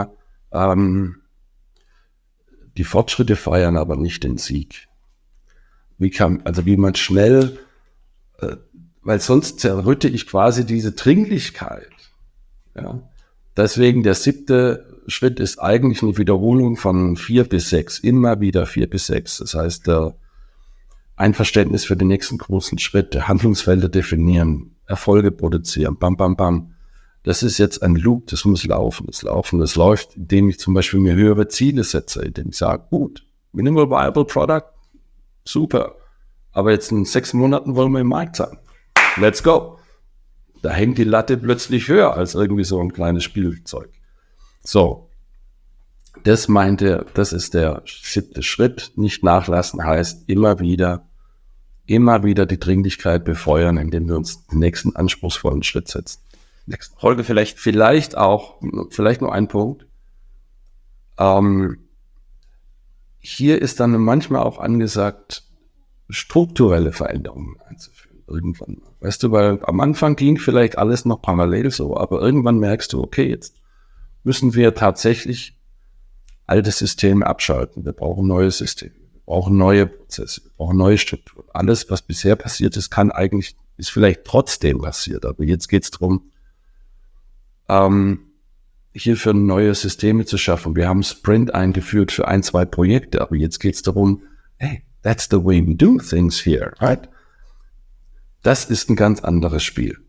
S1: Ähm, die Fortschritte feiern aber nicht den Sieg. Wie kann, also wie man schnell, äh, weil sonst zerrütte ich quasi diese Dringlichkeit. Ja. Deswegen der siebte Schritt ist eigentlich eine Wiederholung von vier bis sechs, immer wieder vier bis sechs. Das heißt, äh, ein Verständnis für den nächsten großen Schritt, Handlungsfelder definieren, Erfolge produzieren, bam, bam, bam. Das ist jetzt ein Loop, das muss laufen, das laufen, das läuft, indem ich zum Beispiel mir höhere Ziele setze, indem ich sage, gut, Minimal Viable Product, super, aber jetzt in sechs Monaten wollen wir im Markt sein. Let's go. Da hängt die Latte plötzlich höher als irgendwie so ein kleines Spielzeug. So, das meinte, das ist der siebte Schritt. Nicht nachlassen heißt immer wieder, immer wieder die Dringlichkeit befeuern, indem wir uns den nächsten anspruchsvollen Schritt setzen. Nächsten. Holger, vielleicht, vielleicht auch, vielleicht nur ein Punkt. Ähm, hier ist dann manchmal auch angesagt, strukturelle Veränderungen einzuführen. Irgendwann. Weißt du, weil am Anfang ging vielleicht alles noch parallel so, aber irgendwann merkst du, okay, jetzt müssen wir tatsächlich alte Systeme abschalten. Wir brauchen neue Systeme, wir brauchen neue Prozesse, wir brauchen neue Strukturen. Alles, was bisher passiert ist, kann eigentlich, ist vielleicht trotzdem passiert, aber jetzt geht es darum, ähm, hierfür neue Systeme zu schaffen. Wir haben Sprint eingeführt für ein, zwei Projekte, aber jetzt geht es darum, hey, that's the way we do things here, right? Das ist ein ganz anderes Spiel.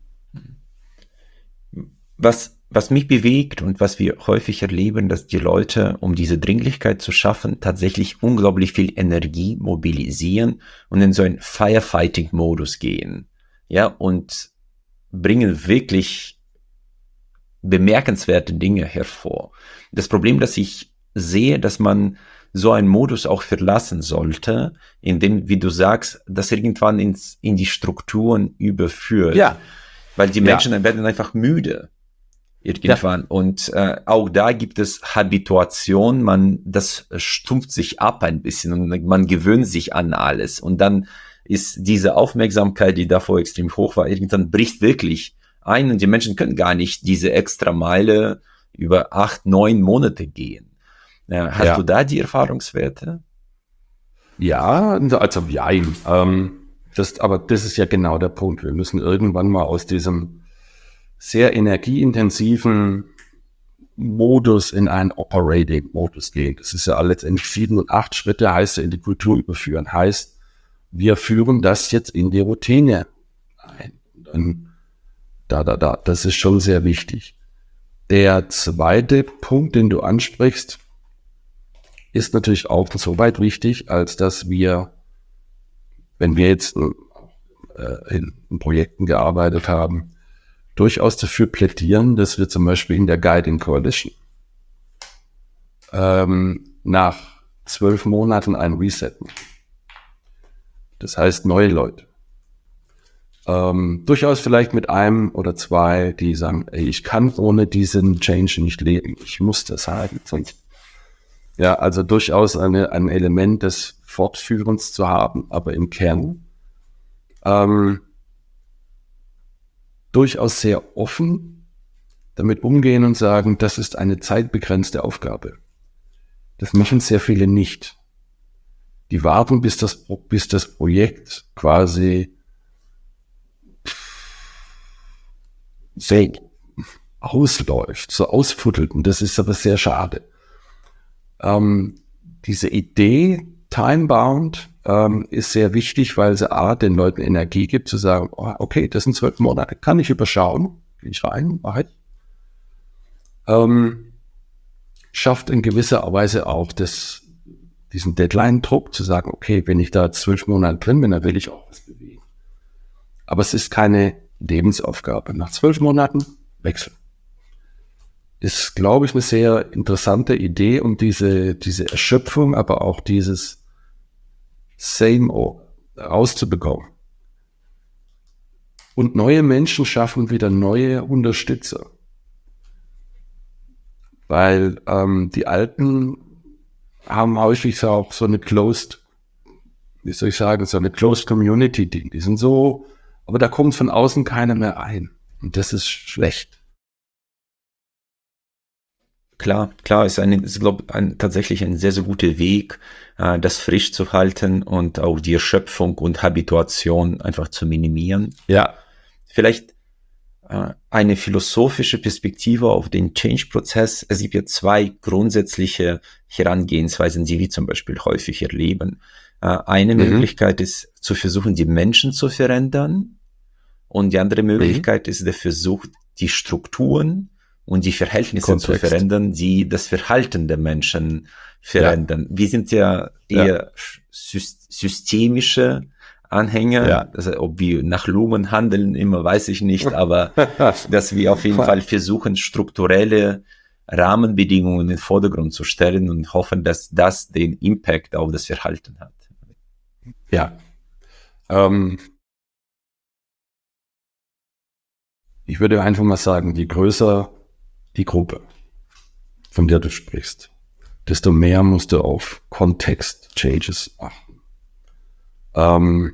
S2: Was, was mich bewegt und was wir häufig erleben, dass die Leute, um diese Dringlichkeit zu schaffen, tatsächlich unglaublich viel Energie mobilisieren und in so einen Firefighting-Modus gehen. Ja, und bringen wirklich bemerkenswerte Dinge hervor. Das Problem, das ich sehe, dass man so einen Modus auch verlassen sollte, in dem, wie du sagst, das irgendwann ins, in die Strukturen überführt.
S1: Ja.
S2: Weil die Menschen ja. werden einfach müde irgendwann. Ja. Und äh, auch da gibt es Habituation, man, das stumpft sich ab ein bisschen und man gewöhnt sich an alles. Und dann ist diese Aufmerksamkeit, die davor extrem hoch war, irgendwann bricht wirklich ein und die Menschen können gar nicht diese extra Meile über acht, neun Monate gehen. Ja, hast ja. du da die Erfahrungswerte?
S1: Ja, also jein. Ähm, das, aber das ist ja genau der Punkt. Wir müssen irgendwann mal aus diesem sehr energieintensiven Modus in einen Operating-Modus gehen. Das ist ja letztendlich sieben und acht Schritte, heißt ja in die Kultur überführen. Heißt, wir führen das jetzt in die Routine ein. Und da, da, da. Das ist schon sehr wichtig. Der zweite Punkt, den du ansprichst, ist natürlich auch so weit wichtig, als dass wir, wenn wir jetzt äh, in, in Projekten gearbeitet haben, durchaus dafür plädieren, dass wir zum Beispiel in der Guiding Coalition ähm, nach zwölf Monaten ein Reset machen. Das heißt, neue Leute. Ähm, durchaus vielleicht mit einem oder zwei, die sagen, ey, ich kann ohne diesen Change nicht leben. Ich muss das haben, sonst ja, also durchaus eine, ein Element des Fortführens zu haben, aber im Kern ähm, durchaus sehr offen damit umgehen und sagen, das ist eine zeitbegrenzte Aufgabe. Das machen sehr viele nicht. Die warten, bis das, bis das Projekt quasi ausläuft, so ausfuttelt. Und das ist aber sehr schade. Ähm, diese Idee, time-bound, ähm, ist sehr wichtig, weil sie A, den Leuten Energie gibt, zu sagen, oh, okay, das sind zwölf Monate, kann ich überschauen, gehe ich rein, mache ich. Ähm, schafft in gewisser Weise auch das, diesen Deadline-Druck, zu sagen, okay, wenn ich da zwölf Monate drin bin, dann will ich auch was bewegen. Aber es ist keine Lebensaufgabe. Nach zwölf Monaten wechseln. Ist, glaube ich, eine sehr interessante Idee, um diese, diese Erschöpfung, aber auch dieses Same rauszubekommen. Und neue Menschen schaffen wieder neue Unterstützer. Weil ähm, die Alten haben häufig auch so eine closed, wie soll ich sagen, so eine closed Community, die, die sind so, aber da kommt von außen keiner mehr ein. Und das ist schlecht.
S2: Klar, klar, ist, eine, ist glaube ich, ein, tatsächlich ein sehr, sehr guter Weg, äh, das frisch zu halten und auch die Erschöpfung und Habituation einfach zu minimieren.
S1: Ja.
S2: Vielleicht äh, eine philosophische Perspektive auf den Change-Prozess. Es gibt ja zwei grundsätzliche Herangehensweisen, die wir zum Beispiel häufig erleben. Äh, eine mhm. Möglichkeit ist, zu versuchen, die Menschen zu verändern. Und die andere Möglichkeit mhm. ist der Versuch, die Strukturen und die Verhältnisse Kontext. zu verändern, die das Verhalten der Menschen verändern. Ja. Wir sind ja eher ja. systemische Anhänger. Ja. Also, ob wir nach Lumen handeln, immer weiß ich nicht, aber dass wir auf jeden Fall versuchen, strukturelle Rahmenbedingungen in den Vordergrund zu stellen und hoffen, dass das den Impact auf das Verhalten hat.
S1: Ja. Ähm. Ich würde einfach mal sagen, je größer die Gruppe, von der du sprichst, desto mehr musst du auf Kontext-Changes achten. Ähm,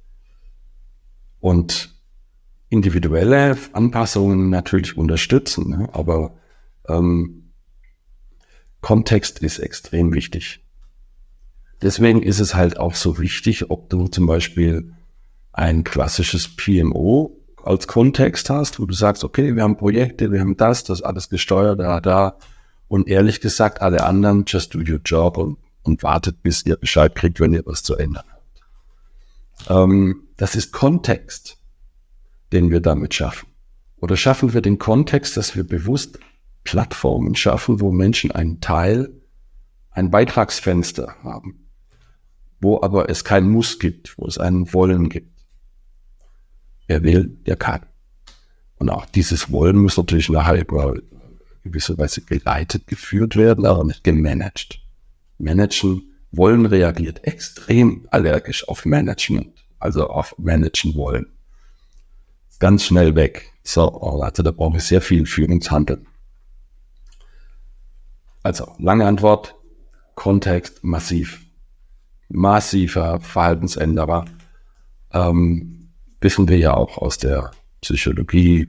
S1: und individuelle Anpassungen natürlich unterstützen, ne? aber ähm, Kontext ist extrem wichtig. Deswegen ist es halt auch so wichtig, ob du zum Beispiel ein klassisches P M O als Kontext hast, wo du sagst, okay, wir haben Projekte, wir haben das, das alles gesteuert, da, da. Und ehrlich gesagt, alle anderen, just do your job und, und wartet, bis ihr Bescheid kriegt, wenn ihr was zu ändern habt. Ähm, das ist Kontext, den wir damit schaffen. Oder schaffen wir den Kontext, dass wir bewusst Plattformen schaffen, wo Menschen einen Teil, ein Beitragsfenster haben, wo aber es kein Muss gibt, wo es einen Wollen gibt. Wer will, der kann. Und auch dieses Wollen muss natürlich nachher über gewisse Weise geleitet, geführt werden, aber nicht gemanagt. Managen, Wollen reagiert extrem allergisch auf Management, also auf Managen wollen. Ganz schnell weg. So, also da brauche ich sehr viel Führungshandeln. Also, lange Antwort, Kontext massiv. Massiver Verhaltensänderer. Ähm, wissen wir ja auch aus der Psychologie,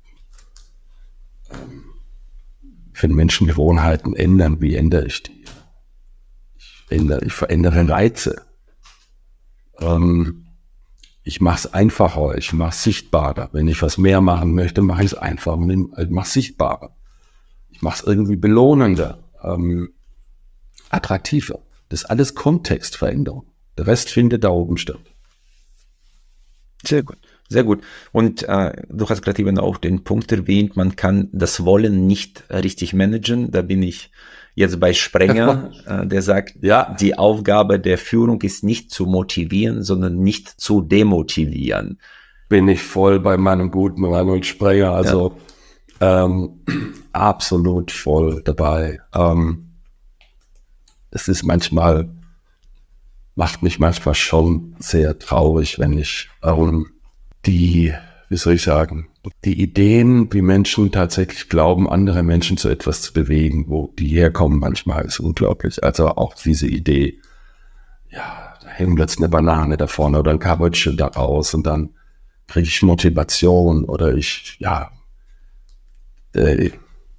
S1: wenn Menschen Gewohnheiten ändern, wie ändere ich die? Ich, ändere, ich verändere Reize. Ähm, ich mache es einfacher, ich mache es sichtbarer. Wenn ich was mehr machen möchte, mache ich es einfacher und mache es sichtbarer. Ich mache es irgendwie belohnender, ähm, attraktiver. Das ist alles Kontextveränderung. Der Rest findet da oben statt.
S2: Sehr gut, sehr gut. Und äh, du hast gerade eben auch den Punkt erwähnt, man kann das Wollen nicht richtig managen. Da bin ich jetzt bei Sprenger, äh, der sagt, ja, die Aufgabe der Führung ist nicht zu motivieren, sondern nicht zu demotivieren.
S1: Bin ich voll bei meinem guten Reinhold Sprenger, also ja. ähm, absolut voll dabei. Ähm, es ist manchmal macht mich manchmal schon sehr traurig, wenn ich ähm, die, wie soll ich sagen, die Ideen, wie Menschen tatsächlich glauben, andere Menschen zu etwas zu bewegen, wo die herkommen manchmal, ist unglaublich. Also auch diese Idee, ja, da hängt jetzt eine Banane da vorne oder ein Karottchen da raus und dann kriege ich Motivation oder ich, ja, äh,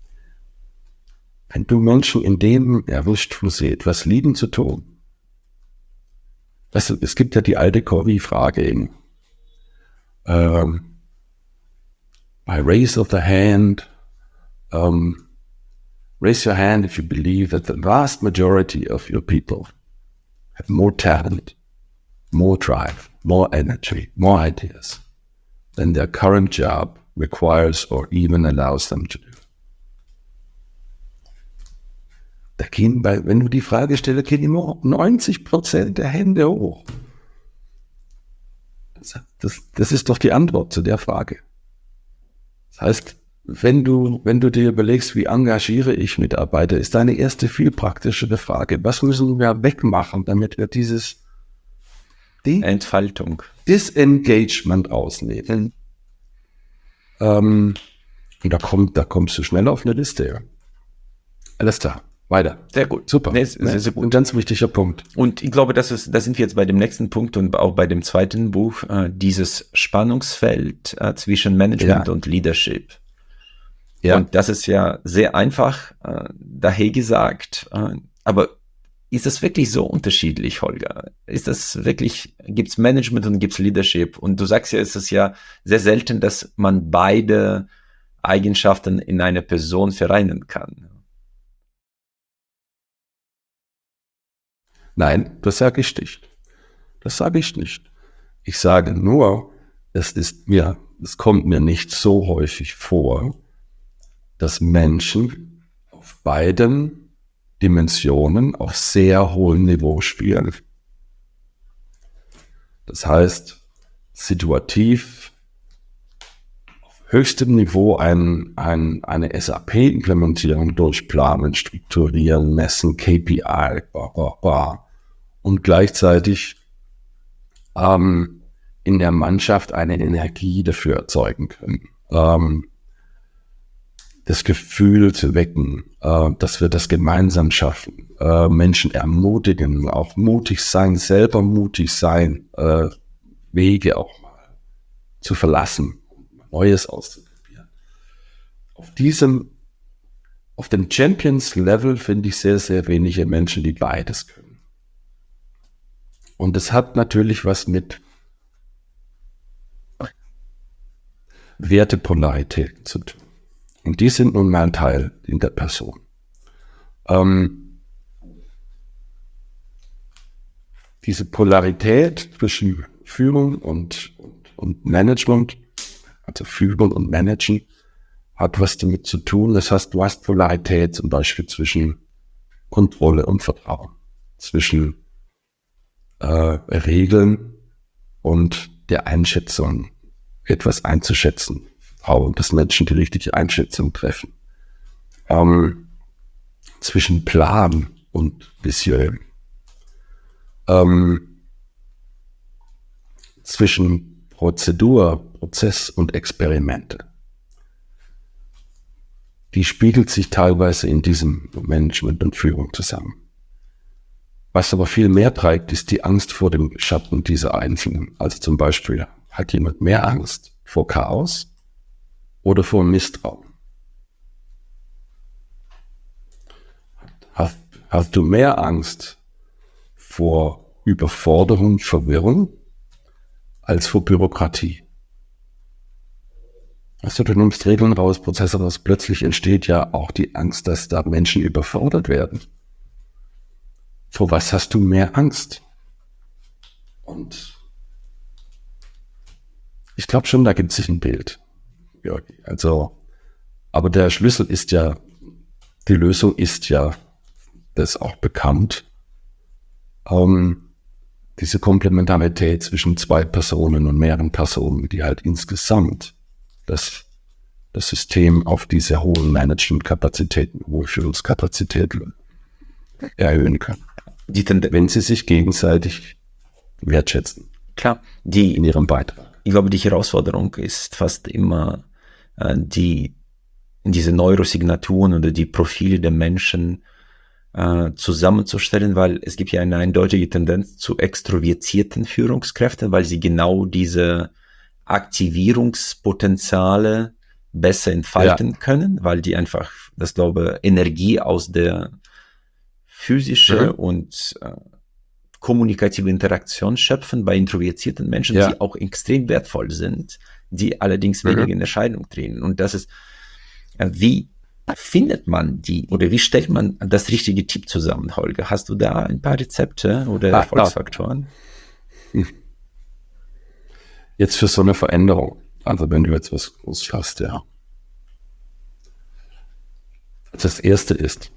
S1: wenn du Menschen in dem erwischt, wo sie etwas lieben zu tun. Weißt du, es gibt ja die alte Covey-Frage eben. Ähm, by raise of the hand, um, raise your hand if you believe that the vast majority of your people have more talent, more drive, more energy, more ideas than their current job requires or even allows them to do. Da gehen bei, wenn du die Frage stellst, gehen immer neunzig Prozent der Hände hoch. Das, das, das ist doch die Antwort zu der Frage. Das heißt, wenn du, wenn du dir überlegst, wie engagiere ich Mitarbeiter, ist deine erste viel praktischere Frage. Was müssen wir wegmachen, damit wir dieses
S2: die Entfaltung,
S1: Disengagement ausnehmen? Ähm, und da kommt, da kommst du schnell auf eine Liste. Ja. Alles klar. Weiter.
S2: Sehr gut.
S1: Super.
S2: Nee, sehr, sehr gut.
S1: Ein ganz wichtiger Punkt.
S2: Und ich glaube, das ist, da sind wir jetzt bei dem nächsten Punkt und auch bei dem zweiten Buch, äh, dieses Spannungsfeld äh, zwischen Management ja. und Leadership.
S1: Ja.
S2: Und das ist ja sehr einfach äh, daher gesagt, äh, aber ist das wirklich so unterschiedlich, Holger? Ist das wirklich, gibt es Management und gibt es Leadership? Und du sagst ja, es ist ja sehr selten, dass man beide Eigenschaften in einer Person vereinen kann.
S1: Nein, das sage ich nicht. Das sage ich nicht. Ich sage nur, es ist mir, es kommt mir nicht so häufig vor, dass Menschen auf beiden Dimensionen auf sehr hohem Niveau spielen. Das heißt, situativ auf höchstem Niveau ein, ein, eine S A P-Implementierung durchplanen, strukturieren, messen, K P I, blah, blah, blah. Und gleichzeitig ähm, in der Mannschaft eine Energie dafür erzeugen können. Ähm, das Gefühl zu wecken, äh, dass wir das gemeinsam schaffen, äh, Menschen ermutigen, auch mutig sein, selber mutig sein, äh, Wege auch mal zu verlassen, Neues auszuprobieren. Auf diesem, auf dem Champions-Level finde ich sehr, sehr wenige Menschen, die beides können. Und es hat natürlich was mit Wertepolaritäten zu tun. Und die sind nun mal ein Teil in der Person. Ähm, diese Polarität zwischen Führung und, und, und Management, also Führung und Managen, hat was damit zu tun. Das heißt, du hast Polarität zum Beispiel zwischen Kontrolle und Vertrauen, zwischen äh, Regeln und der Einschätzung, etwas einzuschätzen. Vertrauen, dass Menschen die richtige Einschätzung treffen. Ähm, zwischen Plan und Vision. Ähm, zwischen Prozedur, Prozess und Experimente. Die spiegelt sich teilweise in diesem Management und Führung zusammen. Was aber viel mehr trägt, ist die Angst vor dem Schatten dieser Einzelnen. Also zum Beispiel, hat jemand mehr Angst vor Chaos oder vor Misstrauen? Hast, hast du mehr Angst vor Überforderung, Verwirrung als vor Bürokratie? Also du nimmst Regeln raus, Prozesse raus, plötzlich entsteht ja auch die Angst, dass da Menschen überfordert werden. Vor was hast du mehr Angst? Und ich glaube schon, da gibt es sich ein Bild. Ja, also, aber der Schlüssel ist ja, die Lösung ist ja, das ist auch bekannt, ähm, diese Komplementarität zwischen zwei Personen und mehreren Personen, die halt insgesamt das, das System auf diese hohen Management-Kapazitäten, hohe Führungskapazitäten erhöhen können. Die Tend- wenn sie sich gegenseitig wertschätzen.
S2: Klar, die,
S1: in ihrem Beitrag.
S2: Ich glaube, die Herausforderung ist fast immer äh, die, diese Neurosignaturen oder die Profile der Menschen äh, zusammenzustellen, weil es gibt ja eine eindeutige Tendenz zu extrovertierten Führungskräften, weil sie genau diese Aktivierungspotenziale besser entfalten ja. können, weil die einfach, das glaube Energie aus der physischen mhm. und äh, kommunikative Interaktion schöpfen bei introvertierten Menschen, ja. die auch extrem wertvoll sind, die allerdings mhm. weniger in Erscheinung treten. Und das ist, äh, wie findet man die oder wie stellt man das richtige Team zusammen, Holger? Hast du da ein paar Rezepte oder ah, Erfolgsfaktoren?
S1: Hm. Jetzt für so eine Veränderung, also wenn du jetzt was Großes hast, ja. Das erste ist,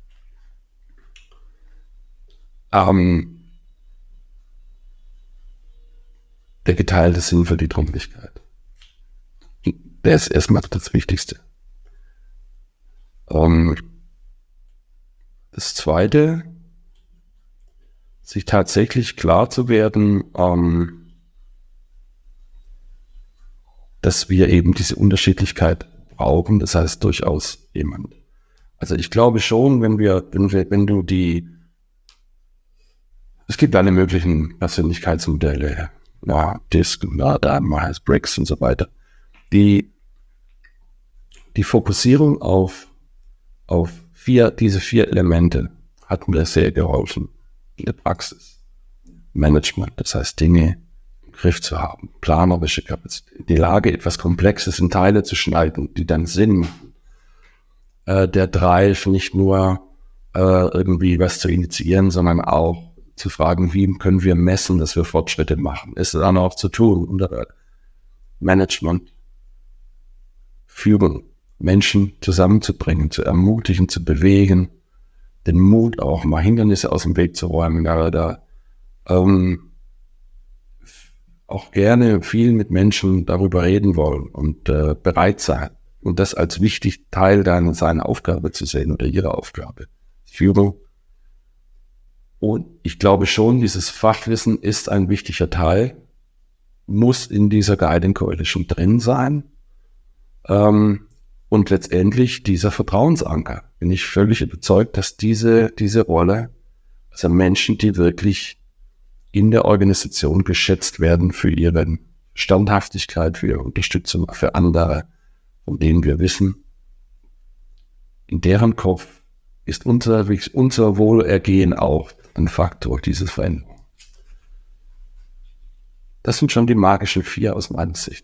S1: ähm, der geteilte Sinn für die Dringlichkeit. Der ist erstmal das Wichtigste. Ähm, das Zweite, sich tatsächlich klar zu werden, ähm, dass wir eben diese Unterschiedlichkeit brauchen. Das heißt durchaus jemand. Also ich glaube schon, wenn wir, wenn wir, wenn du die, es gibt alle möglichen Persönlichkeitsmodelle, ja, Disc, ja, Myers-Briggs und so weiter, die die Fokussierung auf, auf vier, diese vier Elemente hat mir sehr geholfen in der Praxis. Management, das heißt Dinge im Griff zu haben, planerische Kapazität, die Lage, etwas Komplexes in Teile zu schneiden, die dann Sinn machen. Äh, der Drive, nicht nur äh, irgendwie was zu initiieren, sondern auch zu fragen, wie können wir messen, dass wir Fortschritte machen. Ist es dann auch zu tun? Und, äh, Management, Führung, Menschen zusammenzubringen, zu ermutigen, zu bewegen, den Mut auch mal Hindernisse aus dem Weg zu räumen, aber da ähm, auch gerne viel mit Menschen darüber reden wollen und äh, bereit sein und das als wichtig Teil deiner seiner Aufgabe zu sehen oder ihrer Aufgabe. Führung. Und ich glaube schon, dieses Fachwissen ist ein wichtiger Teil, muss in dieser Guiding Coalition drin sein. Ähm, und letztendlich dieser Vertrauensanker. Bin ich völlig überzeugt, dass diese, diese Rolle, also Menschen, die wirklich in der Organisation geschätzt werden für ihre Standhaftigkeit, für ihre Unterstützung für andere, von denen wir wissen, in deren Kopf ist unser, unser Wohlergehen auch ein Faktor dieses Veränderung. Das sind schon die magischen vier aus meiner Sicht.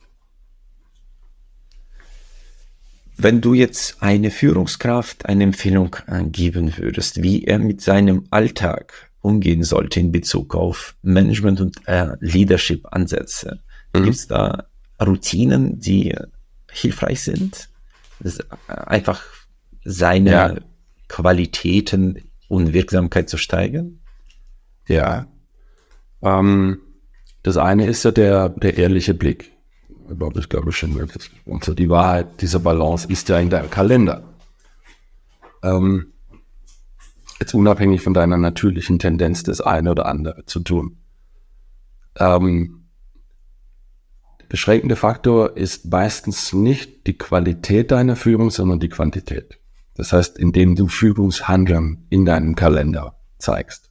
S2: Wenn du jetzt eine Führungskraft eine Empfehlung geben würdest, wie er mit seinem Alltag umgehen sollte in Bezug auf Management und äh, Leadership-Ansätze, mhm. gibt es da Routinen, die hilfreich sind? Das einfach seine ja. Qualitäten und Wirksamkeit zu steigern?
S1: Ja. Ähm, das eine ist ja der, der ehrliche Blick. Ich glaube schon möglich. Und so die Wahrheit dieser Balance ist ja in deinem Kalender. Ähm, jetzt unabhängig von deiner natürlichen Tendenz, das eine oder andere zu tun. Ähm, der beschränkende Faktor ist meistens nicht die Qualität deiner Führung, sondern die Quantität. Das heißt, indem du Führungshandeln in deinem Kalender zeigst.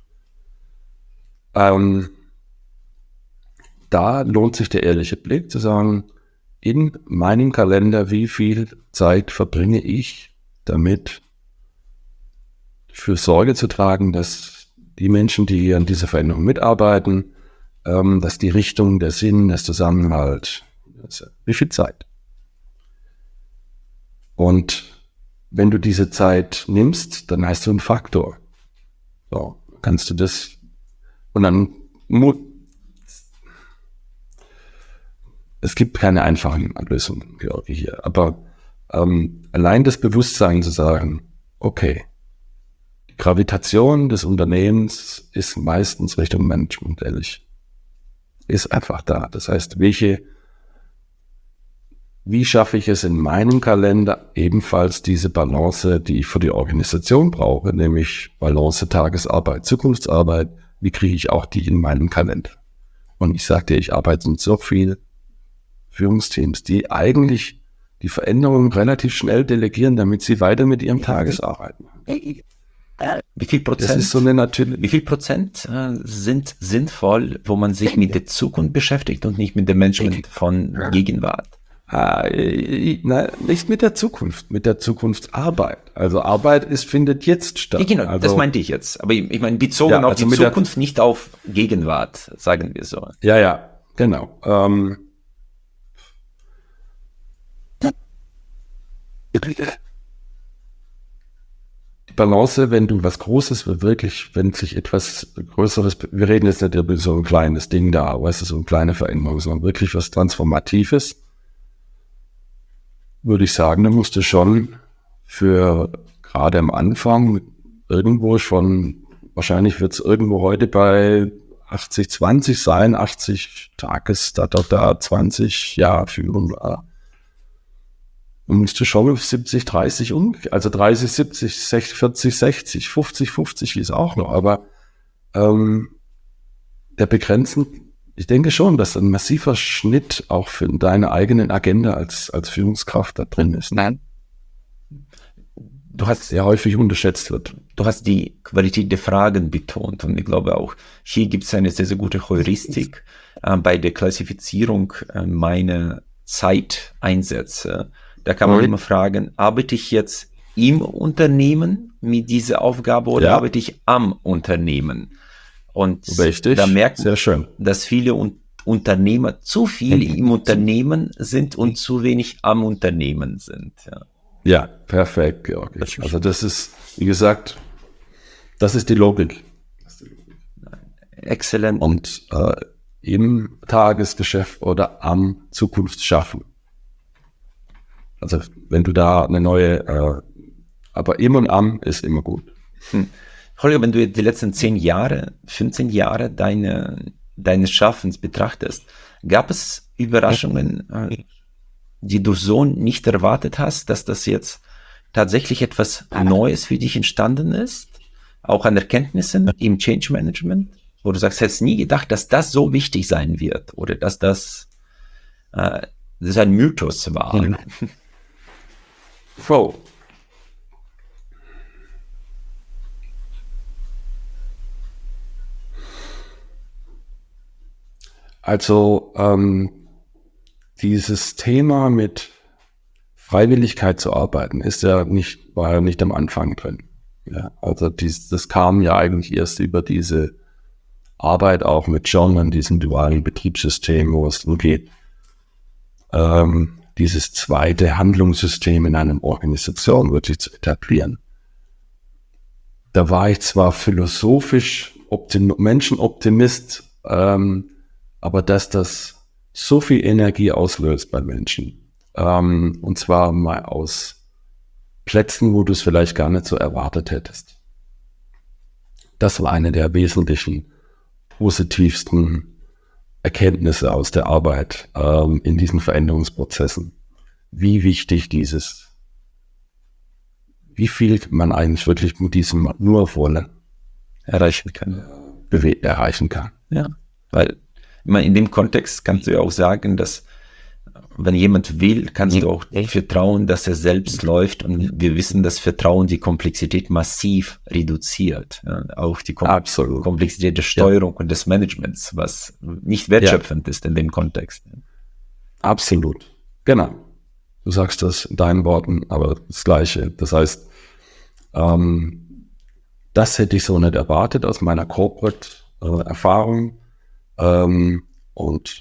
S1: Ähm, Da lohnt sich der ehrliche Blick zu sagen, in meinem Kalender, wie viel Zeit verbringe ich damit, für Sorge zu tragen, dass die Menschen, die an dieser Veränderung mitarbeiten, ähm, dass die Richtung, der Sinn, der Zusammenhalt, also wie viel Zeit? Und wenn du diese Zeit nimmst, dann hast du einen Faktor. So, kannst du das, und dann mu- Es gibt keine einfachen Lösungen, glaube ich, hier. Aber ähm, allein das Bewusstsein zu sagen, okay, die Gravitation des Unternehmens ist meistens Richtung Management, ehrlich. Ist einfach da. Das heißt, welche, wie schaffe ich es in meinem Kalender ebenfalls diese Balance, die ich für die Organisation brauche, nämlich Balance Tagesarbeit, Zukunftsarbeit, wie kriege ich auch die in meinem Kalender? Und ich sagte, ich arbeite mit so viel Führungsteams, die eigentlich die Veränderungen relativ schnell delegieren, damit sie weiter mit ihrem Tagesarbeit machen.
S2: Wie viel Prozent,
S1: das ist so eine natürlich-
S2: wie viel Prozent äh, sind sinnvoll, wo man sich mit der Zukunft beschäftigt und nicht mit dem Management von Gegenwart?
S1: Ah, na, nicht mit der Zukunft, mit der Zukunftsarbeit. Also Arbeit ist, findet jetzt statt.
S2: Ja, genau,
S1: also,
S2: das meinte ich jetzt. Aber ich, ich meine, bezogen
S1: ja,
S2: auf
S1: also
S2: die
S1: mit der-
S2: Zukunft, nicht auf Gegenwart, sagen wir so.
S1: Ja, ja, genau. Ähm, Die Balance, wenn du was Großes, wirklich, wenn sich etwas Größeres, wir reden jetzt nicht über so ein kleines Ding da, weißt du, so eine kleine Veränderung, sondern wirklich was Transformatives, würde ich sagen, dann musst du schon für gerade am Anfang irgendwo schon, wahrscheinlich wird es irgendwo heute bei achtzig zwanzig sein, achtzig Tages, da, da, da, zwanzig Jahre führen. Da. Dann musst du schon auf siebzig dreißig um, also dreißig siebzig, vierzig sechzig, fünfzig fünfzig ist auch noch, aber ähm, der Begrenzen, ich denke schon, dass ein massiver Schnitt auch für deine eigene Agenda als, als Führungskraft da drin ist.
S2: Nein. Du hast
S1: sehr häufig unterschätzt wird.
S2: Du hast die Qualität der Fragen betont und ich glaube auch, hier gibt es eine sehr, sehr gute Heuristik äh, bei der Klassifizierung äh, meiner Zeiteinsätze, da kann man
S1: Mhm.
S2: immer fragen, arbeite ich jetzt im Unternehmen mit dieser Aufgabe oder
S1: Ja.
S2: arbeite ich am Unternehmen? Und
S1: Richtig.
S2: da merkt
S1: Sehr schön.
S2: dass viele Un- Unternehmer zu viel im Unternehmen sind und zu wenig am Unternehmen sind. Ja.
S1: Ja, perfekt, Georg.
S2: Das ist
S1: Also das ist, wie gesagt, das ist die Logik.
S2: Exzellent.
S1: Und äh, im Tagesgeschäft oder am Zukunftsschaffen. Also wenn du da eine neue, äh, aber im und am ist immer gut.
S2: Hm. Holger, wenn du jetzt die letzten zehn Jahre, fünfzehn Jahre deine, deines Schaffens betrachtest, gab es Überraschungen, äh, die du so nicht erwartet hast, dass das jetzt tatsächlich etwas Neues für dich entstanden ist? Auch an Erkenntnissen im Change Management? Wo du sagst, hättest nie gedacht, dass das so wichtig sein wird oder dass das, äh, das ein Mythos war.
S1: Mhm. So. Also ähm, dieses Thema mit Freiwilligkeit zu arbeiten ist ja nicht, war ja nicht am Anfang drin. Ja, also dies, das kam ja eigentlich erst über diese Arbeit auch mit John an diesem dualen Betriebssystem, wo es darum geht, ähm, dieses zweite Handlungssystem in einer Organisation wirklich zu etablieren. Da war ich zwar philosophisch Optim- Menschenoptimist, ähm, aber dass das so viel Energie auslöst bei Menschen, ähm, und zwar mal aus Plätzen, wo du es vielleicht gar nicht so erwartet hättest. Das war eine der wesentlichen, positivsten Erkenntnisse aus der Arbeit ähm, in diesen Veränderungsprozessen. Wie wichtig dieses, wie viel man eigentlich wirklich mit diesem nur Wollen
S2: Erreichen kann.
S1: bewe- erreichen kann.
S2: Ja, weil ich meine, in dem Kontext kannst du ja auch sagen, dass wenn jemand will, kannst du auch vertrauen, dass er selbst läuft, und wir wissen, dass Vertrauen die Komplexität massiv reduziert. Ja, auch die Kom
S1: Absolut.
S2: Komplexität der Steuerung und des Managements, was nicht wertschöpfend ist in dem Kontext.
S1: Absolut. Genau. Du sagst das in deinen Worten, aber das Gleiche. Das heißt, ähm, das hätte ich so nicht erwartet aus meiner Corporate-Erfahrung. Ähm, und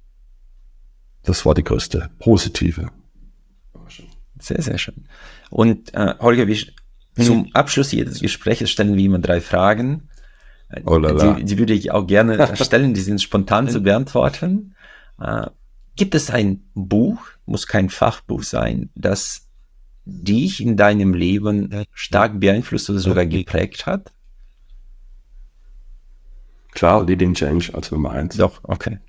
S1: das war die größte positive.
S2: Sehr, sehr schön. Und äh, Holger, wir, zum Abschluss jedes Gesprächs stellen wir immer drei Fragen. Äh,
S1: Oh la la.
S2: Die, die würde ich auch gerne stellen, die sind spontan zu beantworten. Äh, gibt es ein Buch, muss kein Fachbuch sein, das dich in deinem Leben stark beeinflusst oder sogar geprägt hat?
S1: Klar, Leading Change als Nummer eins.
S2: Doch, okay.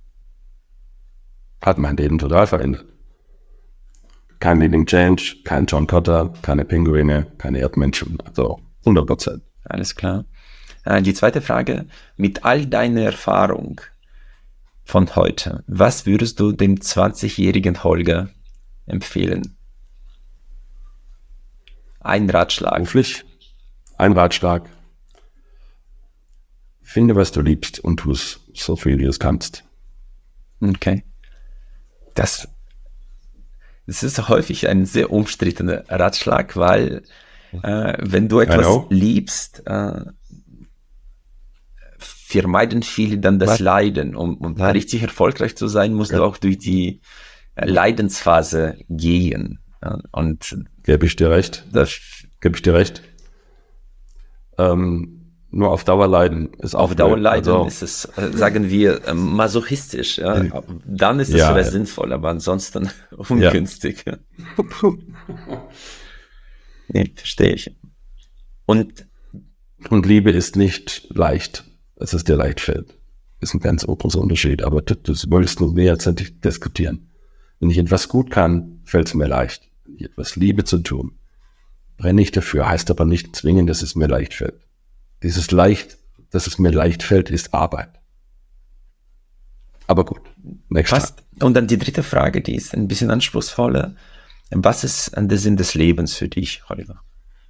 S1: Hat mein Leben total verändert. Kein Leading Change, kein John Cotter, keine Pinguine, keine Erdmännchen. Also hundert Prozent.
S2: Alles klar. Äh, die zweite Frage, mit all deiner Erfahrung von heute, was würdest du dem zwanzigjährigen Holger empfehlen? Ein Ratschlag.
S1: Beruflich, ein Ratschlag. Finde, was du liebst und tu es so viel, wie du es kannst.
S2: Okay. Das, das ist häufig ein sehr umstrittener Ratschlag, weil äh, wenn du etwas
S1: know.
S2: liebst, äh, vermeiden viele dann das
S1: Was?
S2: Leiden. Um, um
S1: Nein.
S2: richtig erfolgreich zu sein, musst
S1: Ja.
S2: du auch durch die äh, Leidensphase gehen. Ja, und
S1: Gebe ich dir recht.
S2: das
S1: Gebe ich dir recht. Ähm, nur auf Dauer leiden ist auch
S2: auf Dauer
S1: blöd.
S2: leiden
S1: Also,
S2: ist es, äh, sagen wir, äh, masochistisch. Ja? Dann ist es
S1: Ja,
S2: vielleicht
S1: ja.
S2: sinnvoll, aber ansonsten ungünstig. Ja. Nee, verstehe ich. Und
S1: Und Liebe ist nicht leicht, dass es dir leicht fällt. Ist ein ganz großer Unterschied, aber das, das wolltest du näher diskutieren. Wenn ich etwas gut kann, fällt es mir leicht. Wenn ich etwas liebe zu tun, brenne ich dafür, heißt aber nicht zwingend, dass es mir leicht fällt. Dieses leicht, dass es mir leicht fällt, ist Arbeit. Aber gut, nächster.
S2: passt. Und dann die dritte Frage, die ist ein bisschen anspruchsvoller. Was ist der Sinn des Lebens für dich, Holger?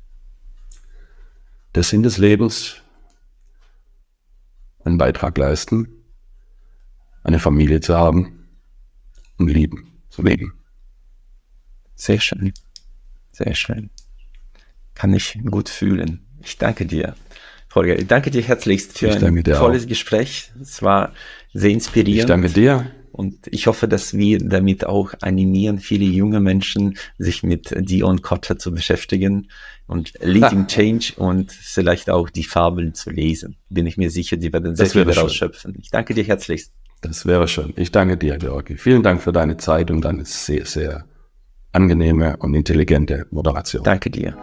S1: Der Sinn des Lebens, einen Beitrag leisten, eine Familie zu haben und lieben, zu leben.
S2: Sehr schön. Sehr schön. Kann ich gut fühlen. Ich danke dir, Holger. Ich danke dir herzlichst für ein tolles auch. Gespräch. Es war sehr inspirierend.
S1: Ich danke dir.
S2: Und ich hoffe, dass wir damit auch animieren, viele junge Menschen sich mit Dion Kotter zu beschäftigen und Leading Change und vielleicht auch die Fabeln zu lesen. Bin ich mir sicher, die werden sehr viel daraus schöpfen. Ich danke dir herzlichst.
S1: Das wäre schön. Ich danke dir, Georgi. Vielen Dank für deine Zeit und deine sehr, sehr angenehme und intelligente Moderation.
S2: Danke dir.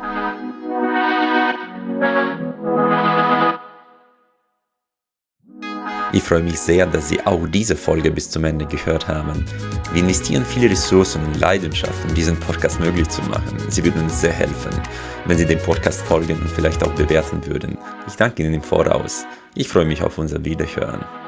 S2: Ich freue mich sehr, dass Sie auch diese Folge bis zum Ende gehört haben. Wir investieren viele Ressourcen und Leidenschaft, um diesen Podcast möglich zu machen. Sie würden uns sehr helfen, wenn Sie dem Podcast folgen und vielleicht auch bewerten würden. Ich danke Ihnen im Voraus. Ich freue mich auf unser Wiederhören.